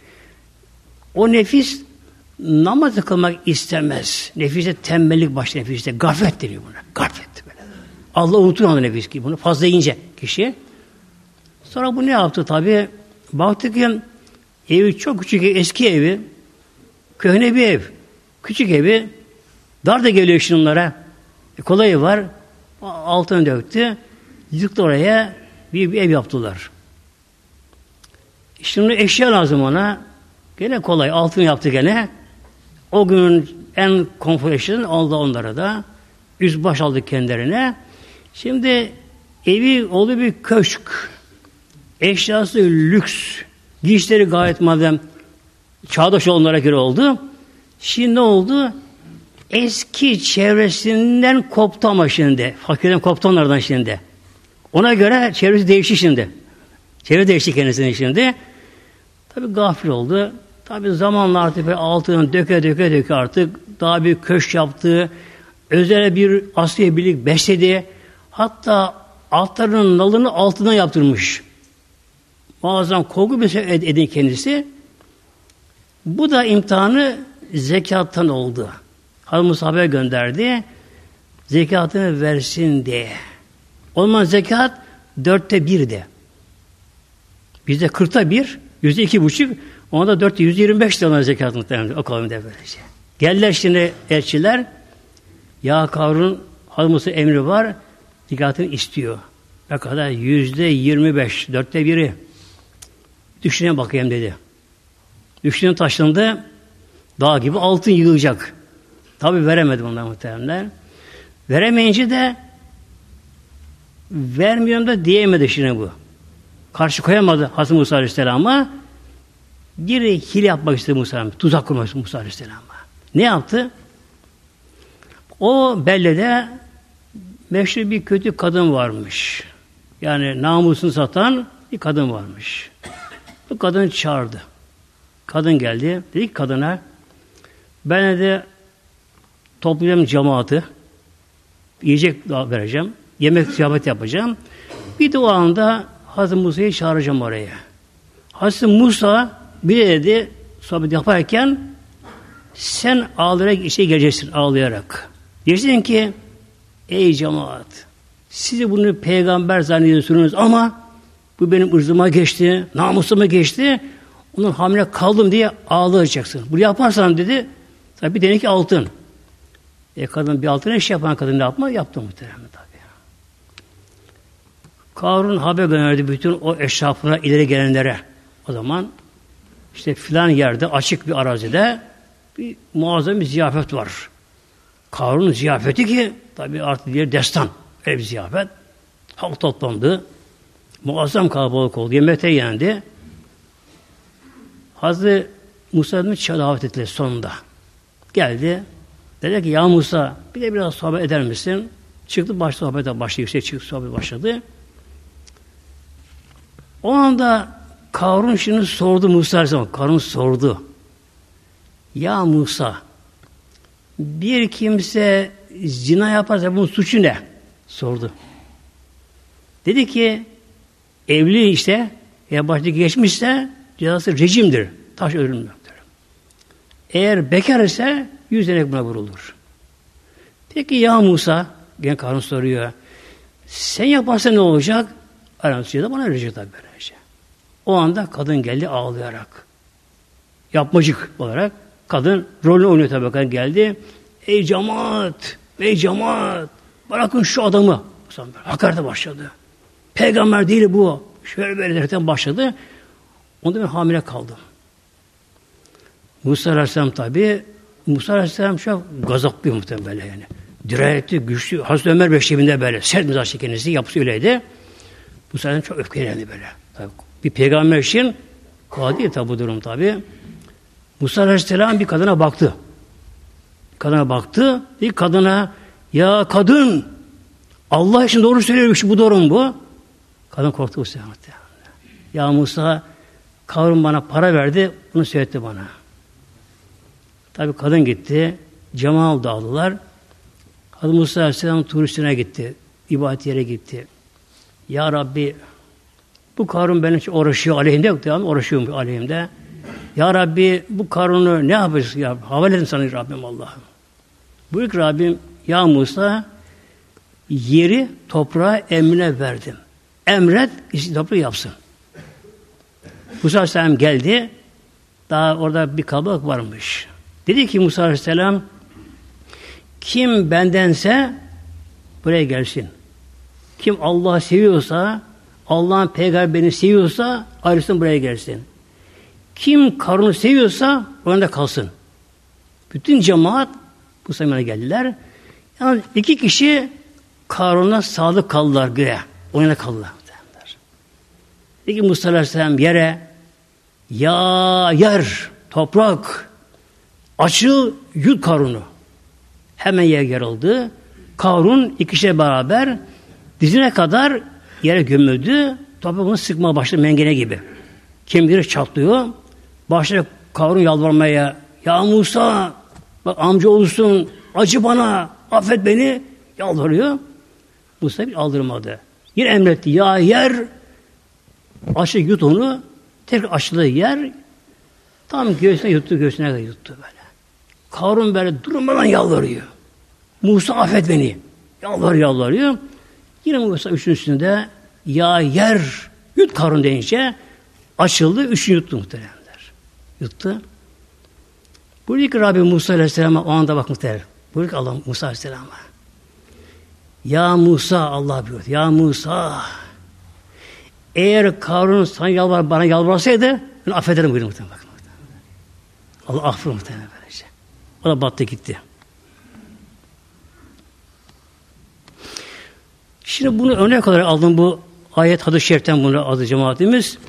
O nefis namaz kılmak istemez. Nefiste tembellik başlar nefiste. Gaflet deniyor buna. Gaflet böyle. Allah unutuyor onu nefis ki bunu. Fazla yiyince kişi. Sonra bu ne yaptı tabi? Baktı ki evi çok küçük, eski evi. Köhne bir ev. Küçük evi. Dar da geliyor şunlara. E, kolayı var. Altını döktü. Yıktı oraya. Bir, bir ev yaptılar. Şimdi eşya lazım ona. Gene kolay. Altın yaptı gene. O günün en konfor eşyalarını aldı onlara da. Üst baş aldı kendilerine. Şimdi evi oldu bir köşk. Eşyası lüks. Giysileri gayet madem çağdaş onlara göre oldu. Şimdi ne oldu? Eski çevresinden koptu ama şimdi. Fakirden koptu onlardan şimdi. Ona göre çevresi değişti şimdi. Çevre değişti kendisinin şimdi. Tabii gafil oldu. Tabii zamanla artık böyle altını döke döke döke artık daha bir köşk yaptı. Özel bir asliye birlik besledi. Hatta atlarının nalını altından yaptırmış. Muazzam korku bir şey edin kendisi. Bu da imtihanı zekattan oldu. Hazreti Musa haber gönderdi. Zekatını versin diye. O zaman zekat dörtte bir de. Bizde kırkta bir, yüzde iki buçuk, ona da dörtte yüz yirmi beş de ona zekatını muhtemelen. O kavimde böylece. Geldiler şimdi elçiler. Ya Karun, Hazreti Musa emri var. Zekatını istiyor. Ne kadar? Yüzde yirmi beş, dörtte biri. Düşüne bakayım dedi. Düşünün taşındı. Dağ gibi altın yığacak. Tabi veremedi bunlar muhtemelenler. Veremeyince de vermiyorum da diyemedi şimdi bu. Karşı koyamadı Hazreti Musa Aleyhisselam'a. Bir hile yapmak istedi Musa Aleyhisselam. Tuzak kurmak istedi Musa Aleyhisselam'a. Ne yaptı? O beldede meşhur bir kötü kadın varmış. Yani namusunu satan bir kadın varmış. Bu kadını çağırdı. Kadın geldi. Dedi ki kadına ben de toplayacağım cemaati, yiyecek vereceğim, yemek ziyafet yapacağım. Bir de o anda Hazreti Musa'yı çağıracağım oraya. Hazreti Musa bir de dedi sohbet yaparken sen ağlayarak işe geleceksin, ağlayarak. Diyeceksin ki ey cemaat sizi bunu peygamber zannediyorsunuz ama bu benim ırzıma geçti, namusuma geçti. Onun hamile kaldım diye ağlayacaksın. Bunu yaparsan dedi tabi bir denek altın. E kadın bir altın iş yapan kadın ne yapma? Yaptı muhtemelen tabi. Karun haber gönderdi bütün o eşrafına ileri gelenlere. O zaman işte filan yerde açık bir arazide bir muazzam bir ziyafet var. Karun ziyafeti ki tabi artık diğer destan. Öyle bir ziyafet. Halk toplandı. Muazzam kalabalık oldu. Yemekte yendi. Hazreti Musa'nın davet ettiler sonunda. Geldi. Dedi ki ya Musa bir de biraz sohbet eder misin? Çıktı başta sohbete başladı. Yüksek çıktı sohbet başladı. O anda Karun şimdi sordu Musa Aleyhisselam. Karun sordu. Ya Musa bir kimse zina yaparsa bunun suçu ne? Sordu. Dedi ki evli işte ya başta geçmişse cezası rejimdir. Taş ölümdür. Eğer bekar ise yüz direk buna vurulur. Peki ya Musa gene Karun soruyor. Sen yaparsan ne olacak? Aramızda da bana verecek tabi böylece. O anda kadın geldi ağlayarak. Yapmacık olarak kadın rolünü oynuyor tabi. Kadın geldi. Ey cemaat! Ey cemaat! Bırakın şu adamı. Hakarete başladı. Peygamber değil bu. Şöyle böyle derken başladı. Onda ben hamile kaldım. Musa Aleyhisselam tabi Musa Aleyhisselam çok gazaplı muhtemelen böyle yani. Dirayetli, güçlü. Hazreti Ömer Beşik'inde böyle sert mizahçı kendisi yapısı öyleydi. Musa Aleyhisselam çok öfkelendi böyle. Tabii, bir peygamber için kolay değil tabi bu durum tabi. Musa Aleyhisselam bir kadına baktı. Kadına baktı. Bir kadına ya kadın Allah için doğru söylüyormuş bu doğru mu bu? Kadın korktu Musa. Ya Musa Karun bana para verdi. Bunu söyletti bana. Tabi kadın gitti. Cemaat dağıldılar. Hazreti Musa Aleyhisselam turistine gitti. İbadet yere gitti. Ya Rabbi bu Karun benim için uğraşıyor aleyhimde yok. Uğraşıyor aleyhimde. Ya Rabbi bu Karun'u ne yapacağız? Ya, havale edin sana Rabbim Allah'ım. Buyur Rabbim ya Musa yeri toprağa emrine verdim. Emret işi toprağı yapsın. Musa Aleyhisselam geldi. Daha orada bir kalabalık varmış. Dedi ki Musa Aleyhisselam kim bendense buraya gelsin. Kim Allah'ı seviyorsa Allah'ın peygamberini seviyorsa ayrılsın buraya gelsin. Kim Karun'u seviyorsa orada kalsın. Bütün cemaat bu semana geldiler. Yani iki kişi Karun'a sadık kaldılar güya. Oyuna kaldılar. Peki Musa Aleyhisselam yere ya yer, toprak açıl yut Karun'u. Hemen yer yarıldı. Karun ikişe beraber dizine kadar yere gömüldü. Toprak onu sıkmaya başladı mengene gibi. Kemikleri çatlıyor. Başladı Karun yalvarmaya. Ya Musa bak amca olursun acı bana affet beni yalvarıyor. Musa bir aldırmadı. Yine emretti. Ya yer açı yut onu. Tekrar açtığı yer tam göğsüne yuttu. Göğsüne kadar yuttu böyle. Karun böyle durmadan yalvarıyor. Musa affet beni. Yalvarıyor yalvarıyor. Yine Musa üçüncüsünde ya yer yut Karun deyince açıldı. Üçünü yuttu muhtemelenler. Yuttu. Buyuruyor ki Rabbi Musa Aleyhisselam'a o anda bak muhtemelen. Buyuruyor ki Allah Musa Aleyhisselam'a. Ya Musa Allah buyuruyor. Ya Musa eğer Karun sana yalvar, bana yalvarsaydı ben affederim buyuruyor muhtemelen. Allah affı muhtemelen böylece. O da battı gitti. Şimdi bunu örnek olarak aldım bu ayet hadis-i şeriften bunu adı cemaatimiz.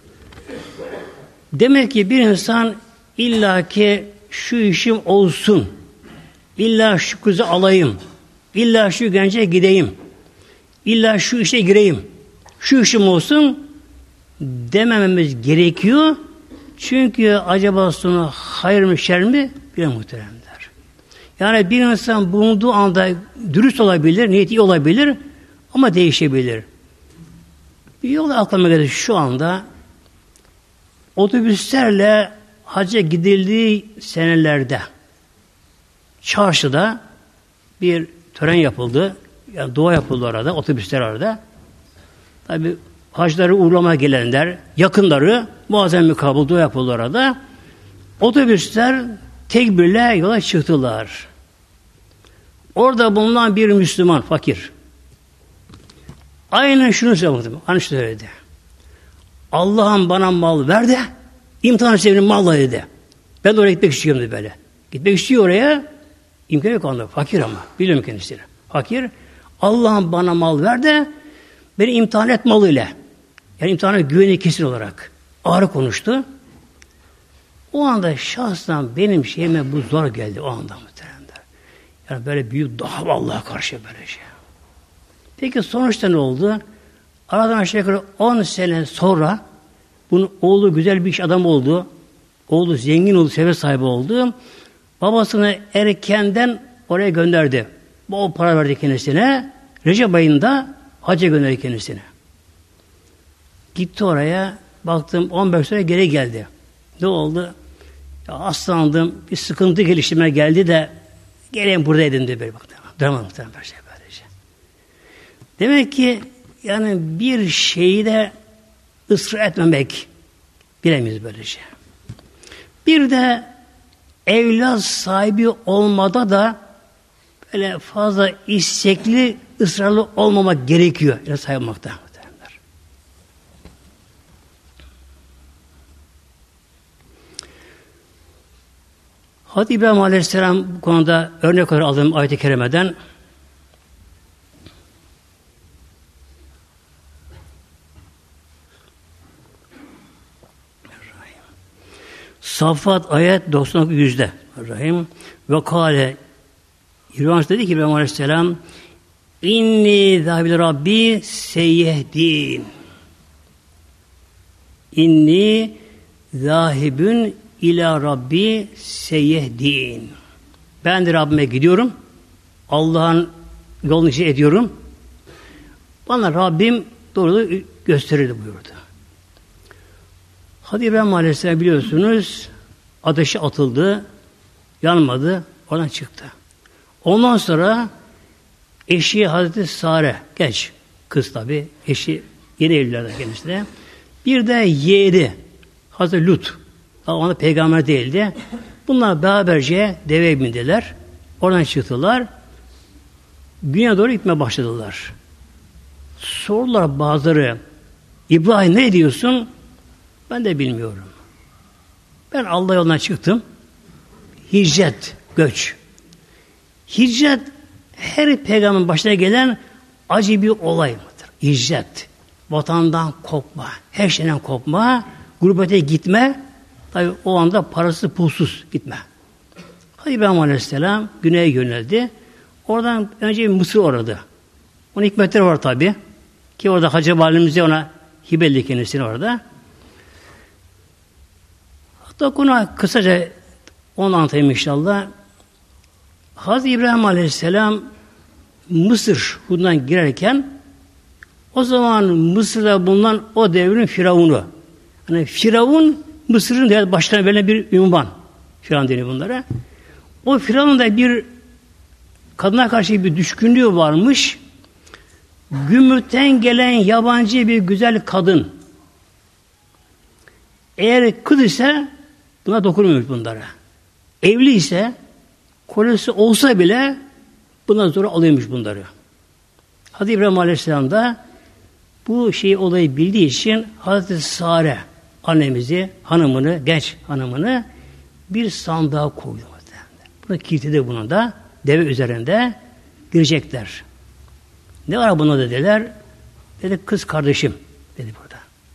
Demek ki bir insan illaki şu işim olsun, illa şu kızı alayım, illa şu gence gideyim, illa şu işe gireyim, şu işim olsun demememiz gerekiyor. Çünkü acaba sonu hayır mı şer mi bile muhteremler. Yani bir insan bulunduğu anda dürüst olabilir, niyeti iyi olabilir ama değişebilir. Bir yol aklıma geldi şu anda otobüslerle hacca gidildiği senelerde çarşıda bir tören yapıldı. Yani dua yapıldı orada, otobüsler orada. Tabi hacıları uğurlamaya gelenler, yakınları muazzam bir kabul dua yapıldı orada. Otobüsler tekbirle yola çıktılar. Orada bulunan bir Müslüman, fakir. Aynen şunu söyledi. Hani söyledi. Allah'ım bana mal ver de imtihan sevinin malla dedi. Ben de oraya gitmek istiyorum dedi böyle. Gitmek istiyor oraya. İmkanı yok onda. Fakir ama. Biliyorum kendisini. Fakir. Allah'ım bana mal ver de beni imtihan et malıyla. Yani imtihana güveni kesin olarak. Ağır konuştu. O anda şahsen benim şeyime bu zor geldi o anda muhteremler. Yani böyle büyük dava Allah'a karşı böyle şey. Peki sonuçta ne oldu? Aradan aşağı yukarı on sene sonra bunun oğlu güzel bir iş adamı oldu. Oğlu zengin oldu, servet sahibi oldu. Babasını erkenden oraya gönderdi. Bol para verdi kendisine. Recep ayında hacca gönderdi kendisine. Gitti oraya. Baktım on beş sene geri geldi. Ne oldu? Ya hastalandım. Bir sıkıntı geliştirme geldi de geleyim buradaydım diye böyle baktım. Drama muhtemelen bir şey böylece. Demek ki yani bir şeyi de ısrar etmemek bilemeyiz böylece. Bir de evlat sahibi olmada da böyle fazla istekli, ısrarlı olmamak gerekiyor. Evlat sahibi olmakta. Hazreti İbrahim Aleyhisselam bu konuda örnek olarak aldığım ayet-i kerimeden Saffat ayet doksan yüzde Rahim ve kâle İbrahim dedi ki İbrahim Aleyhisselam inni zâbil Rabbi seyyehdin inni zâhibün İlâ Rabbi seyyehdin. Ben de Rabbime gidiyorum. Allah'ın yolunu işe ediyorum. Bana Rabbim doğru gösterirdi buyurdu. Hazreti İbrahim Aleyhisselam biliyorsunuz ateşe atıldı. Yanmadı. Oradan çıktı. Ondan sonra eşi Hazreti Sare genç kız tabi. Eşi yeni evlilerden kendisine. Bir de yeğeni Hazreti Lut. Ama peygamber değildi. Bunlar beraberce deve bindiler. Oradan çıktılar. Güneye doğru gitmeye başladılar. Sordular bazıları. İbrahim ne diyorsun? Ben de bilmiyorum. Ben Allah yolundan çıktım. Hicret, göç. Hicret her peygamberin başına gelen acı bir olay mıdır? Hicret. Vatandan kopma. Her şeyden kopma. Gurbete gitme. Tabi o anda parası pulsuz gitme. Hazreti İbrahim Aleyhisselam güneye yöneldi. Oradan önce bir Mısır uğradı. Onun hikmetleri var tabi. Ki orada Hacı Valimize ona hibelli kendisini orada. Hatta konu kısaca onu anlatayım inşallah. Hazreti İbrahim Aleyhisselam Mısır hudundan girerken o zaman Mısır'da bulunan o devrin Firavun'u. Yani Firavun Mısır'ın devlet başkanı verilen bir ünvan. Firavun deniyor bunlara. O Firavun'un da bir kadına karşı bir düşkünlüğü varmış. Gümrükten gelen yabancı bir güzel kadın. Eğer kız ise buna dokunmuyormuş bunlara. Evli ise kolesi olsa bile buna zor alıyormuş bunları. Hazreti İbrahim Aleyhisselam da bu şeyi olayı bildiği için Hazreti Sare annemizi, hanımını, genç hanımını bir sandığa koydu. Bunu kilitledi bunu da. Deve üzerinde girecekler. Ne var buna dediler? Dedi kız kardeşim dedi burada.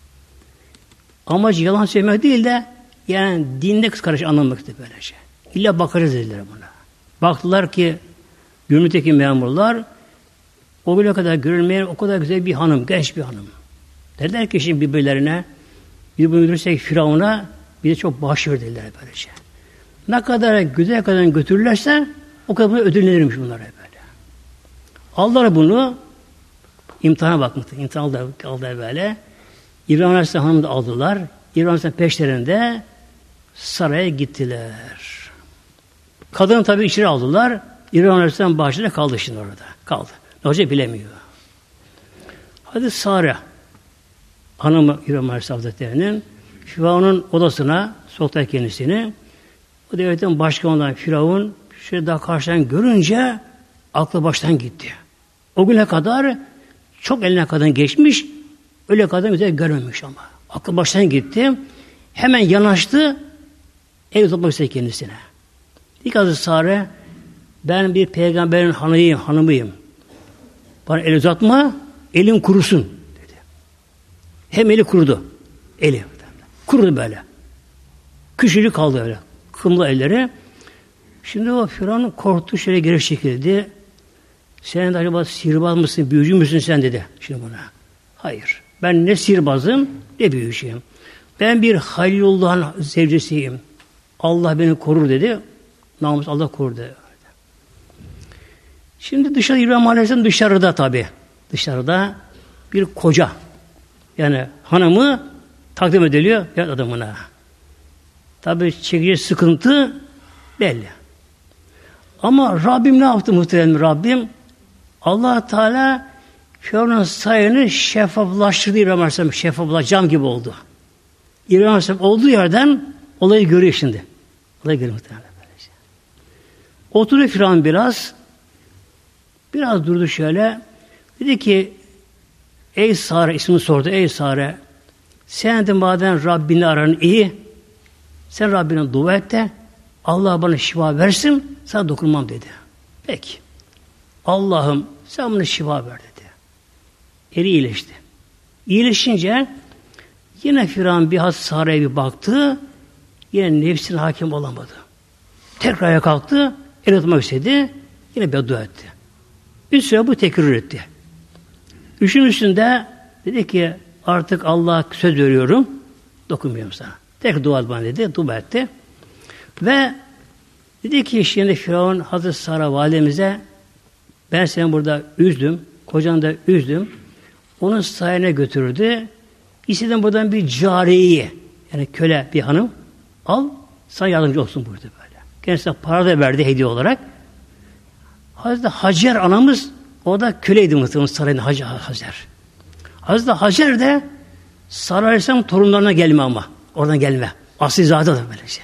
Amacı yalan söylemek değil de yani dinde kız kardeşi anlamak istedi böylece. İlla bakarız dediler buna. Baktılar ki gümrükteki memurlar o güne kadar görülmeyen o kadar güzel bir hanım, genç bir hanım. Dediler ki şimdi birbirlerine biz bunu götürürsek Firavun'a bize çok bağış verdiler böylece. Ne kadar güzel kadar götürürlerse o kadar ödüllenirmiş bunlara böyle. Aldılar bunu imtihana bakmıştı. İmtihan aldı, aldı böyle. İbrahim Aleyhisselam hanımı da aldılar. İbrahim Aleyhisselam peşlerinde saraya gittiler. Kadını tabii içeri aldılar. İbrahim Aleyhisselam bahçede kaldı şimdi orada. Kaldı. Ne olacak bilemiyor. Hadi Sare hanımı İbrahim Aleyhisselam Hazretleri'nin Firavun'un odasına soktu kendisini. O devletin başkanından Firavun şöyle daha karşıdan görünce aklı baştan gitti. O güne kadar çok eline kadın geçmiş, öyle kadın güzel görmemiş ama. Aklı baştan gitti. Hemen yanaştı, el uzatmak istedi kendisine. İlk azı Sare, ben bir peygamberin hanıyım, hanımıyım. Bana el uzatma, elin kurusun dedi. Hem eli kurudu. Eli. Kurudu böyle. Küçücük kaldı öyle. Kımlı elleri. Şimdi o Firavun korktu, şöyle geri çekildi. Sen de acaba sihirbaz mısın, büyücü müsün sen dedi. Şimdi buna. Hayır. Ben ne sihirbazım, ne büyücüyüm. Ben bir Halilullah'ın zevcesiyim. Allah beni korur dedi. Namus Allah korur dedi. Şimdi dışarı İbrahim Aleyhisselam dışarıda tabi. Dışarıda bir koca. Yani hanımı takdim ediliyor ya adamına. Tabi çekici sıkıntı belli. Ama Rabbim ne yaptı muhterem Rabbim? Allah Teala Firavun'un sayını şeffaflaştırdı İbrahim Aleyhisselam. Şeffaflaştırdı, cam gibi oldu. İbrahim Aleyhisselam olduğu yerden olayı görüyor şimdi. Olayı görüyor muhtemelen. Oturuyor Firavun biraz. Biraz durdu şöyle. Dedi ki ey Sare, ismini sordu. Ey Sare, sen de madem Rabbini aran iyi, sen Rabbine dua et de Allah bana şifa versin, sana dokunmam dedi. Peki. Allah'ım sen bana şifa ver dedi. Eri iyileşti. İyileşince yine Firavun bir has Sare'ye bir baktı. Yine nefsine hakim olamadı. Tekrar ayağa kalktı. El atmak istedi. Yine beddua etti. Üç süre bu tekrar etti. Üçüncüsünde dedi ki artık Allah'a söz veriyorum. Dokunmuyorum sana. Tekrar dua et bana dedi. Dua etti. Ve dedi ki şimdi Firavun Hazreti Sara validemize ben seni burada üzdüm. Kocanı da üzdüm. Onun sayene götürdü. İstedim buradan bir cariyeyi, yani köle bir hanım al, sana yardımcı olsun buyurdu böyle. Kendisine para da verdi hediye olarak. Hazreti Hacer anamız o da köleydi muhtemelen sarayında Hacer. Hazreti Hacer de Sara Aleyhisselam torunlarına gelme ama. Oradan gelme. Asilzade da böylece.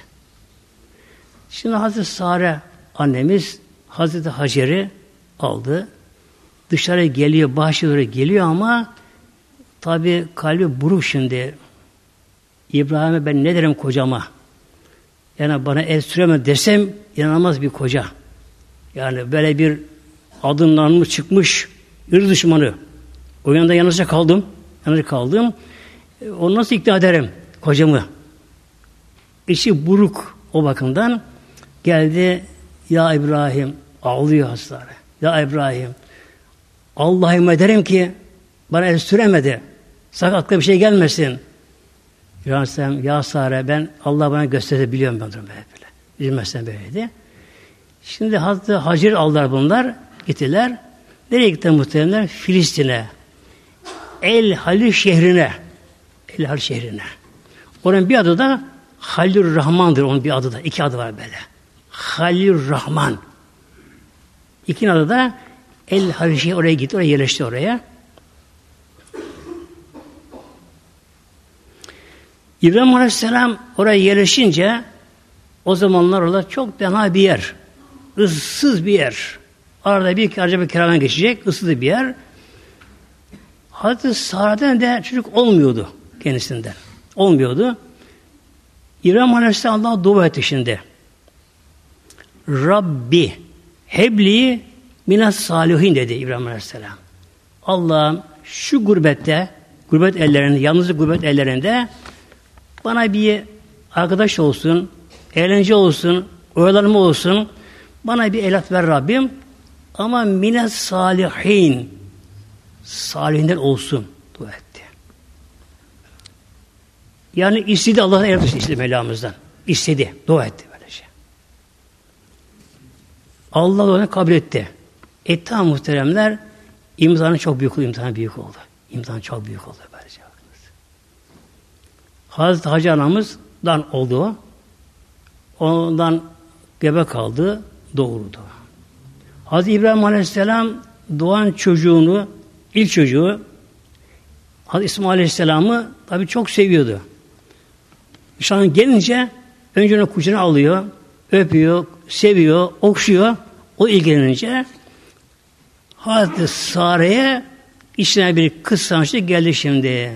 Şimdi Hazreti Sara annemiz Hazreti Hacer'i aldı. Dışarı geliyor, bahçelere geliyor ama tabi kalbi buruk şimdi. İbrahim'e ben ne derim kocama? Yani bana el süreme desem inanılmaz bir koca. Yani böyle bir adımlanmış çıkmış ırz düşmanı. O yanında yalnızca kaldım. Yalnızca kaldım. Onu nasıl ikna ederim kocamı? İçi buruk o bakımdan geldi. Ya İbrahim ağlıyor hastane. Ya İbrahim Allah'ım ederim ki bana el süremedi. Sakın akla bir şey gelmesin. İbrahim ya Sare ben Allah bana gösterebiliyorum ben durum böyle. Üzülmezsen böyleydi. Şimdi Hazreti Hacer aldılar bunlar. Gittiler. Nereye gittiler muhtemelen? Filistin'e. El Halil şehrine. El Halil şehrine. Oranın bir adı da Halil Rahman'dır. Onun bir adı da. İki adı var böyle. Halil Rahman. İkinci adı da El Halil şehri. Oraya gitti. Oraya yerleşti oraya. İbrahim Aleyhisselam oraya yerleşince o zamanlar orada çok fena bir yer. Issız bir yer. Arada bir iki aracı bir keravan geçecek. Issız bir yer. Hazreti Sara'dan de çocuk olmuyordu kendisinden. Olmuyordu. İbrahim Aleyhisselam Allah'a dua etti şimdi. Rabbi hebli minas salihin dedi İbrahim Aleyhisselam. Allah'ım şu gurbette, gurbet ellerinde, yalnızlık gurbet ellerinde bana bir arkadaş olsun, eğlence olsun, oyalanma olsun, bana bir evlat ver Rabbim. Ama minas salihin, salihinden olsun dua etti. Yani istedi Allah'tan evlat istedi Mevlamızdan. İstedi, dua etti böylece. Allah da onu kabul etti. Etti ama muhteremler, imtihanı çok büyük oldu, imtihanı büyük oldu. İmtihanı çok büyük oldu böylece. Hazreti Hacı anamızdan oldu. Ondan gebe kaldı, doğurdu. Hazreti İbrahim Aleyhisselam doğan çocuğunu, ilk çocuğu Hazreti İsmail Aleyhisselam'ı tabii çok seviyordu. İnşallah gelince önce onu kucağına alıyor, öpüyor, seviyor, okşuyor. O ilgilenince Hazreti Sare'ye içine bir kıskançlık geldi şimdi.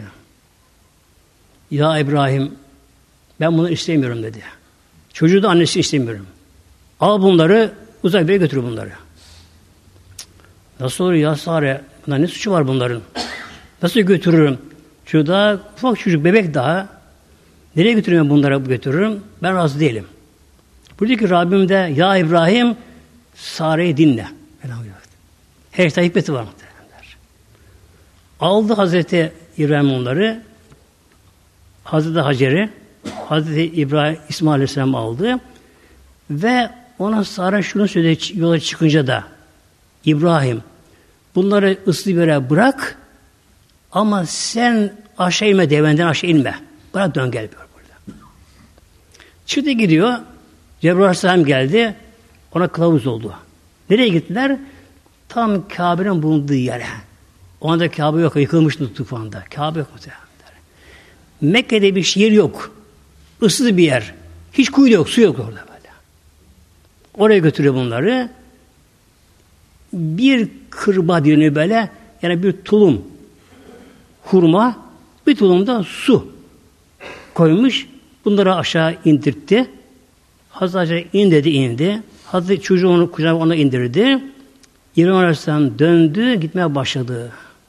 Ya İbrahim ben bunu istemiyorum dedi. Çocuğu da annesi istemiyorum. Al bunları uzak bir yere götür bunları. Nasıl olur ya Sare? Bunlar ne suçu var bunların? Nasıl götürürüm? Çocuk daha, ufak çocuk, bebek daha. Nereye götürüyorum bunlara götürürüm? Ben razı değilim. Buradaki Rabbim de ya İbrahim Sare'yi dinle. Her işte hikmeti var muhtemelenler. Aldı Hazreti İbrahim onları. Hazreti Hacer'i Hazreti İbrahim İsmail Aleyhisselam aldı. Ve ona Sare şunu söyledi yola çıkınca da İbrahim bunları ıslı bir yere bırak ama sen aşağı inme, devenden aşağı inme. Bırak dön gel diyor burada. Çıktı gidiyor. Cebrail Aleyhisselam geldi. Ona kılavuz oldu. Nereye gittiler? Tam Kabe'nin bulunduğu yere. O anda Kabe yok. Yıkılmıştı tufanda. Kabe yok muhtemelen. Mekke'de bir şehir yok. Issız bir yer. Hiç kuyu yok. Su yok orada böyle. Oraya götürüyor bunları. Bir kırba deniyor böyle. Yani bir tulum hurma, bir tulumda su koymuş. Bunları aşağı indirtti. Hazreti in dedi indi. Hazreti çocuğu onu kucağına ona indirdi. İbrahim Aleyhisselam döndü, gitmeye başladı.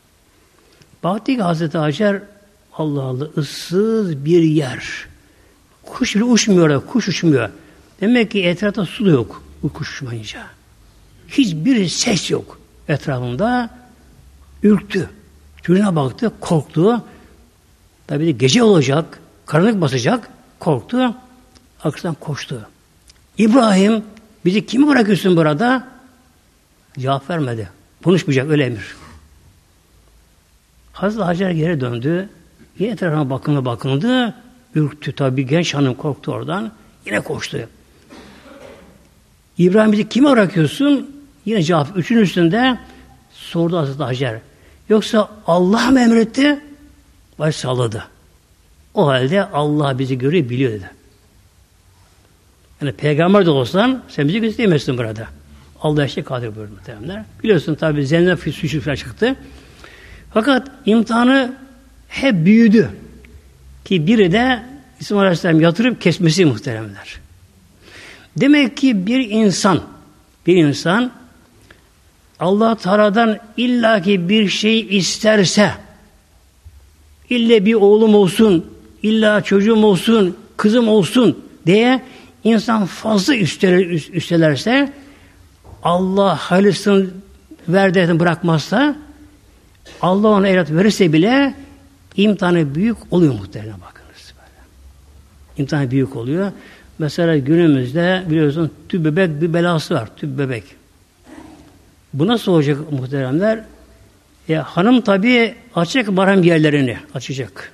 Baktı ki Hazreti Hacer Allah Allah ıssız bir yer. Kuş bile uçmuyor da, kuş uçmuyor. Demek ki etrafta su da yok bu kuş uçmayınca. Hiçbir ses yok etrafında. Ürktü. Çocuğuna baktı, korktu. Tabii de gece olacak, karanlık basacak, korktu. Arkasından koştu. İbrahim, bizi kimi bırakıyorsun burada? Cevap vermedi. Konuşmayacak, öyle emir. Hazreti Hacer geri döndü. Yine etrafına bakındı, bakındı. Ürktü tabii, genç hanım korktu oradan. Yine koştu. İbrahim bizi kimi bırakıyorsun? Yine cevap. Üçün üstünde sordu Hazreti Hacer. Yoksa Allah mı emretti? Baş salladı. O halde Allah bizi görüyor, biliyor dedi. Yani peygamber de olsan sen bizi gösteremezsin burada. Allah her şey kadir buyurdu muhtemelenler. Biliyorsun tabi zenden suçu falan çıktı. Fakat imtihanı hep büyüdü. Ki biri de İsmail Aleyhisselam yatırıp kesmesi muhteremler. Demek ki bir insan bir insan Allah Teala'dan illaki bir şey isterse, illa bir oğlum olsun, illa çocuğum olsun, kızım olsun diye insan fazla üsteler, üstelerse, Allah hayırlısını verdiğini bırakmazsa, Allah ona evlat verirse bile imtihanı büyük oluyor muhtemelen bakınız. Böyle. İmtihanı büyük oluyor. Mesela günümüzde biliyorsun tüp bebek bir belası var. Tüp bebek. Bu nasıl olacak muhteremler? Ya, hanım tabii açacak mahrem yerlerini açacak.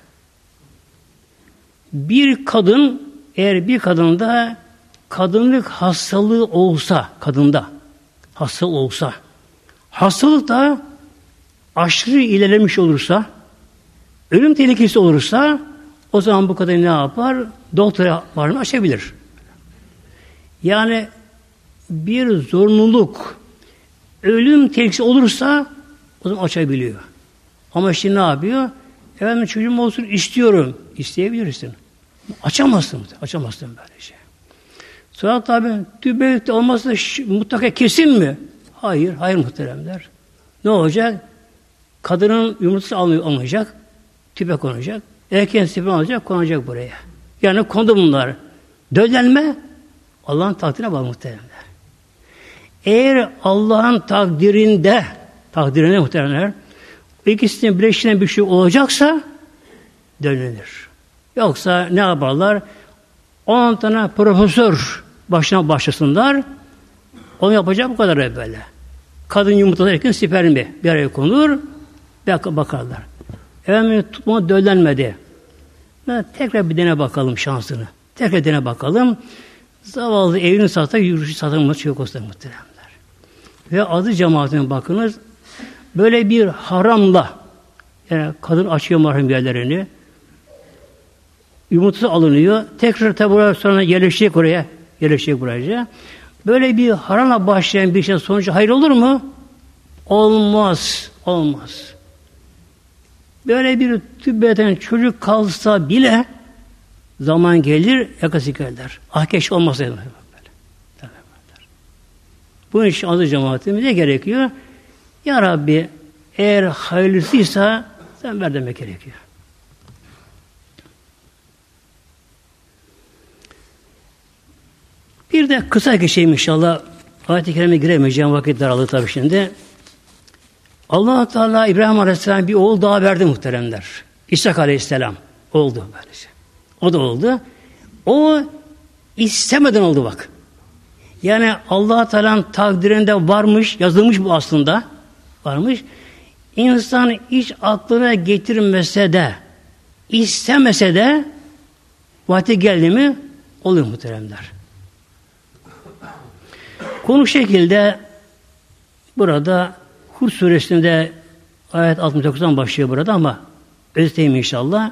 Bir kadın eğer bir kadında kadınlık hastalığı olsa, kadında hastalık olsa, hastalık da aşırı ilerlemiş olursa, ölüm tehlikesi olursa, o zaman bu kadın ne yapar? Doktora varını açabilir. Yani bir zorunluluk, ölüm tehlikesi olursa o zaman açabiliyor. Ama işte ne yapıyor? Efendim çocuğum olsun istiyorum. İsteyebilirsin. Açamazsın. Açamazsın böyle şey. Sonra tabi tüp bebekte olmazsa mutlaka kesin mi? Hayır. Hayır muhteremler. Ne olacak? Kadının yumurtası alınacak. Tüpe konacak. Erkeğin tüpe alınacak. Konacak buraya. Yani kondu bunlar. Döllenme Allah'ın takdirine bağlı muhteremler. Eğer Allah'ın takdirinde takdirine muhteremler ikisinin birleştiren bir şey olacaksa dönülür. Yoksa ne yaparlar? On tane profesör başına başlasınlar. Onu yapacak bu kadar böyle. Kadın yumurtası erkeğin spermi bir araya konulur ve bakarlar. Efendim tutma döllenmedi. Yani tekrar bir dene bakalım şansını. Tekrar dene bakalım. Zavallı evini satar, yürüyüşü satılması yok olsa muhteremler. Ve adı cemaatine bakınız. Böyle bir haramla yani kadın açıyor mahrem yerlerini. Yumurtası alınıyor. Tekrar tabi sonra yerleşecek oraya. Yerleşecek buraya. Böyle bir haramla başlayan bir şey sonucu hayır olur mu? Olmaz. Olmaz. Böyle bir tüp bebekten çocuk kalsa bile zaman gelir yakası gelirler. Ah keşke olmasaydı. Bunun için adı cemaatimize ne gerekiyor? Ya Rabbi eğer hayırlısıysa sen ver demek gerekiyor. Bir de kısa geçeyim inşallah. Ayet-i Kerime'ye giremeyeceğim, vakit daraldı tabii şimdi. Allah Teala İbrahim Aleyhisselam bir oğul daha verdi muhteremler. İshak Aleyhisselam oldu böylece. O da oldu. O istemeden oldu bak. Yani Allah Teala'nın takdirinde varmış, yazılmış bu aslında. Varmış. İnsan hiç aklına getirmese de, istemese de vakti geldi mi oluyor muhteremler. Konu şekilde burada Hud suresinde ayet altmış dokuzdan başlıyor burada ama özeteyim inşallah.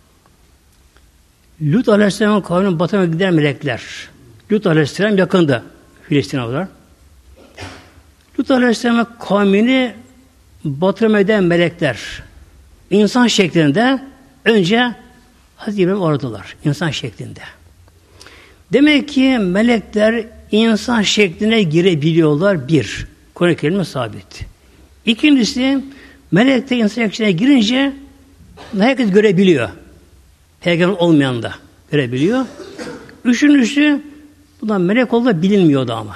Lut Aleyhisselam'ın kavminin batına giden melekler. Lut Aleyhisselam yakında Filistin'e var. Lut Aleyhisselam'ın kavmini batırmaya eden melekler insan şeklinde önce Hazreti İbrahim oradılar. İnsan şeklinde. Demek ki melekler insan şekline girebiliyorlar. Bir. Kur'an-ı Kerim'e sabit. İkincisi melek de insan şekline girince herkes görebiliyor. Peygamber olmayan da görebiliyor. Üçüncüsü bundan melek olduğu bilinmiyordu ama.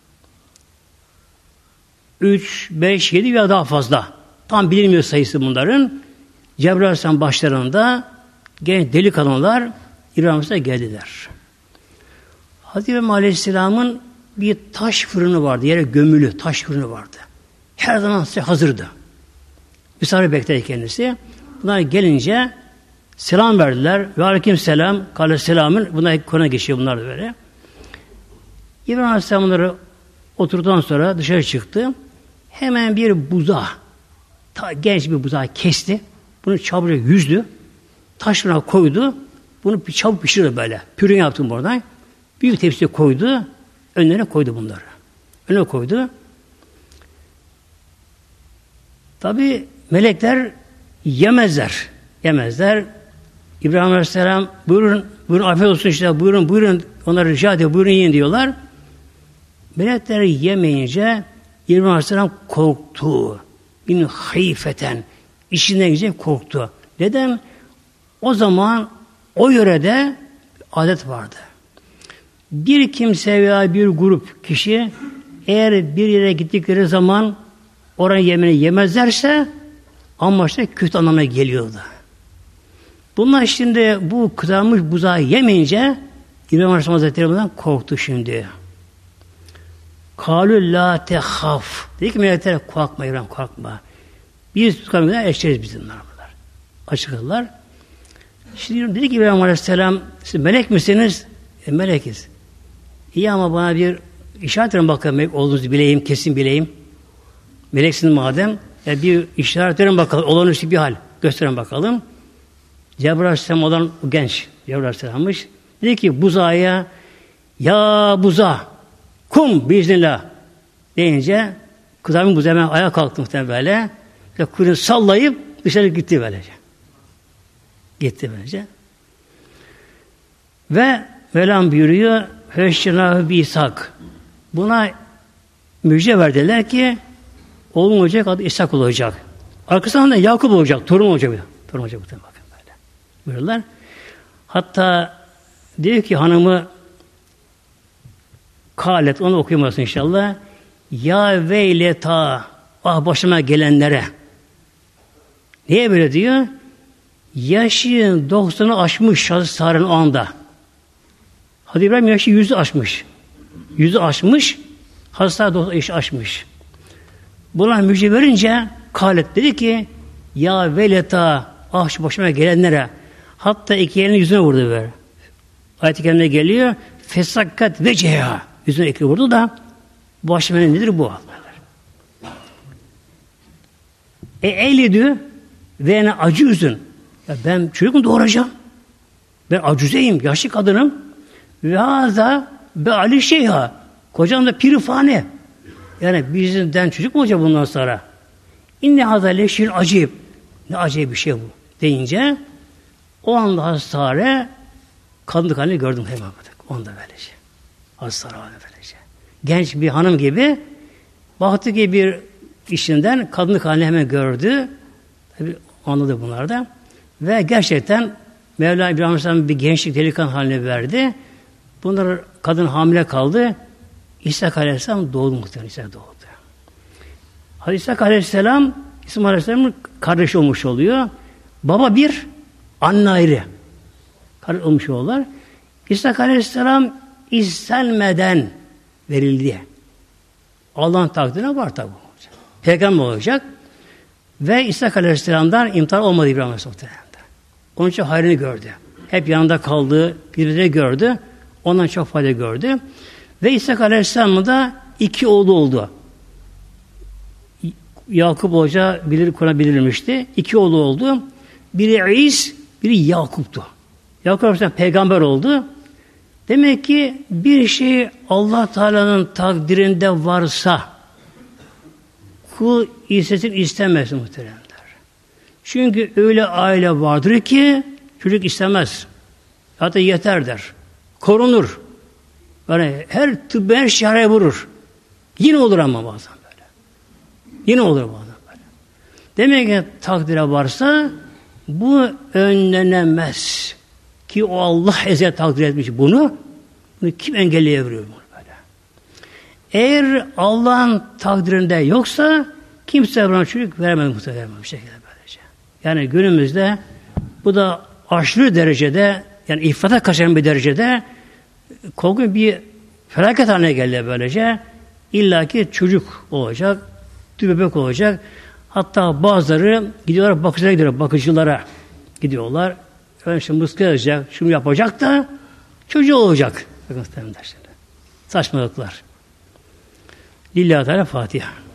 Üç, beş, yedi veya daha fazla. Tam bilinmiyor sayısı bunların. Cebrail Aleyhisselam başlarında genç delikanlılar İbrahim'e geldiler. Hazreti İbrahim Aleyhisselam'ın bir taş fırını vardı. Yere gömülü taş fırını vardı. Her zaman hazırdı. Misafir bekledi kendisi. Bunlar gelince selam verdiler. Ve aleyküm selam. Kale selamın. Bunlar Kur'an'a geçiyor bunlar da böyle. İbrahim Aleyhisselam bunları oturduktan sonra dışarı çıktı. Hemen bir buzağı, ta, genç bir buzağı kesti. Bunu çabucak yüzdü. Taşına koydu. Bunu çabuk pişirdi böyle. Pürün yaptım buradan. Büyük tepsiye koydu. Önlerine koydu bunları. Önüne koydu. Tabi melekler yemezler. Yemezler. İbrahim Aleyhisselam buyurun, buyurun afiyet olsun işte buyurun, buyurun. Onlara rica ediyor, buyurun yiyin diyorlar. Melekler yemeyince İbrahim Aleyhisselam korktu. Bin hayfeten. İçinden gidecek korktu. Neden? O zaman o yörede adet vardı. Bir kimse veya bir grup kişi eğer bir yere gittikleri zaman oranın yemeğini yemezlerse amaçta kötü anlamına geliyordu. Bunlar şimdi bu kızarmış buzağı yemeyince İbrahim Aleyhisselam Hazretleri bundan korktu şimdi. Kâlü lâ tehaf. Dedi ki melekler korkma İbrahim korkma. Biz tutamıyorlar eşleriz bizim bunlar. Açıkladılar. Şimdi dedi ki İbrahim Aleyhisselam siz melek misiniz? E, melekiz. İyi ama bana bir işaret verin bakalım melek olduğunuzu bileyim, kesin bileyim. Meleksiniz madem. Ya bir işaret verin bakalım. Olağanüstü bir hal. Gösterin bakalım. Cebrail Aleyhisselam olan o genç Cebrail Aleyhisselam'mış. Dedi ki buzağa ya buza kum biiznillah deyince kızarmış buzağı hemen ayağa kalktı muhtemelen böyle. Ve kuyruğunu sallayıp dışarı gitti böylece. Gitti böylece. Ve Mevlam buyuruyor Feşşenâhu bi İshak. Buna müjde verdiler ki oğlum olacak, adı İshak olacak. Arkasından da Yakup olacak, torun olacak. Torun olacak bakın böyle. Buyururlar. Hatta diyor ki hanımı Kâlet, onu okuyamasın inşallah. Ya veyleta, ah başıma gelenlere. Niye böyle diyor? Yaşı doksanı aşmış Hazreti Sarı'nın o anda. Hazreti İbrahim yaşı yüzü aşmış. Yüzü aşmış, Hazreti Sarı doksan yaşı aşmış. Buna müjde verince Kâlet dedi ki ya veleta, ah şu başıma gelenlere. Hatta iki elini yüzüne vurdu böyle. Ayet-i Kerime'de geliyor. Fesakkat veceha. Yüzüne iki vurdu da başıma nedir bu? E eylidü ve ne acı üzün. Ya ben çocuk mu doğuracağım? Ben acüzeyim, yaşlı kadınım. Ve haza be ali şeyha. Kocam da pirifane. Yani bizden çocuk mu olacak bundan sonra? İnne haza leşir acayip. Ne acayip bir şey bu. Deyince o anda hastane kadınlık halini gördüm hemen baktık. Onda böylece. Hastane halini böylece. Genç bir hanım gibi baktı ki bir işinden kadınlık halini hemen gördü. Tabii anladı bunlar da. Ve gerçekten Mevla İbrahim Aleyhisselam bir gençlik delikanlı haline verdi. Bunlar kadın hamile kaldı. İshak Aleyhisselam doğdu muhtemelen. İshak doğdu. Hazreti İshak Aleyhisselam İsmail Aleyhisselam'ın kardeşi olmuş oluyor. Baba bir, anne ayrı. Kardeş olmuş oluyorlar. İshak Aleyhisselam istenmeden verildi. Allah'ın takdirine var tabi. Peygamber olacak. Ve İshak Aleyhisselam'dan imtihan olmadı İbrahim Aleyhisselam'da. Onun için hayrını gördü. Hep yanında kaldığı, birbirini gördü. Ondan çok fayda gördü. Ve İshak Aleyhisselam'ın da iki oğlu oldu. Yakup Hoca bilir, konabilirmişti. İki oğlu oldu. Biri İs, biri Yakup'tu. Yakup Aleyhisselam peygamber oldu. Demek ki bir şey Allah Teala'nın takdirinde varsa kul istesin istemez muhteremler. Çünkü öyle aile vardır ki çocuk istemez. Hatta yeter der. Korunur. Yani her tıbbi her şaraya vurur. Yine olur ama bazen böyle. Yine olur bazen böyle. Demek ki takdire varsa bu önlenemez. Ki o Allah ezeli takdir etmiş bunu. Bunu kim engelleyebiliyor bunu böyle? Eğer Allah'ın takdirinde yoksa kimse buna çocuk veremez muhtemelen bir şekilde böylece. Yani günümüzde bu da aşırı derecede yani ifrata kaçan bir derecede korkunç bir felaket haline geldi böylece. İlla ki çocuk olacak, bebek olacak. Hatta bazıları gidiyorlar bakıcılara gidiyorlar, bakıcılara gidiyorlar. Öyle şimdi mıskı yazacak, şunu yapacak da çocuğu olacak. Bakın saçmalıklar. Lillahi Teala Fatiha.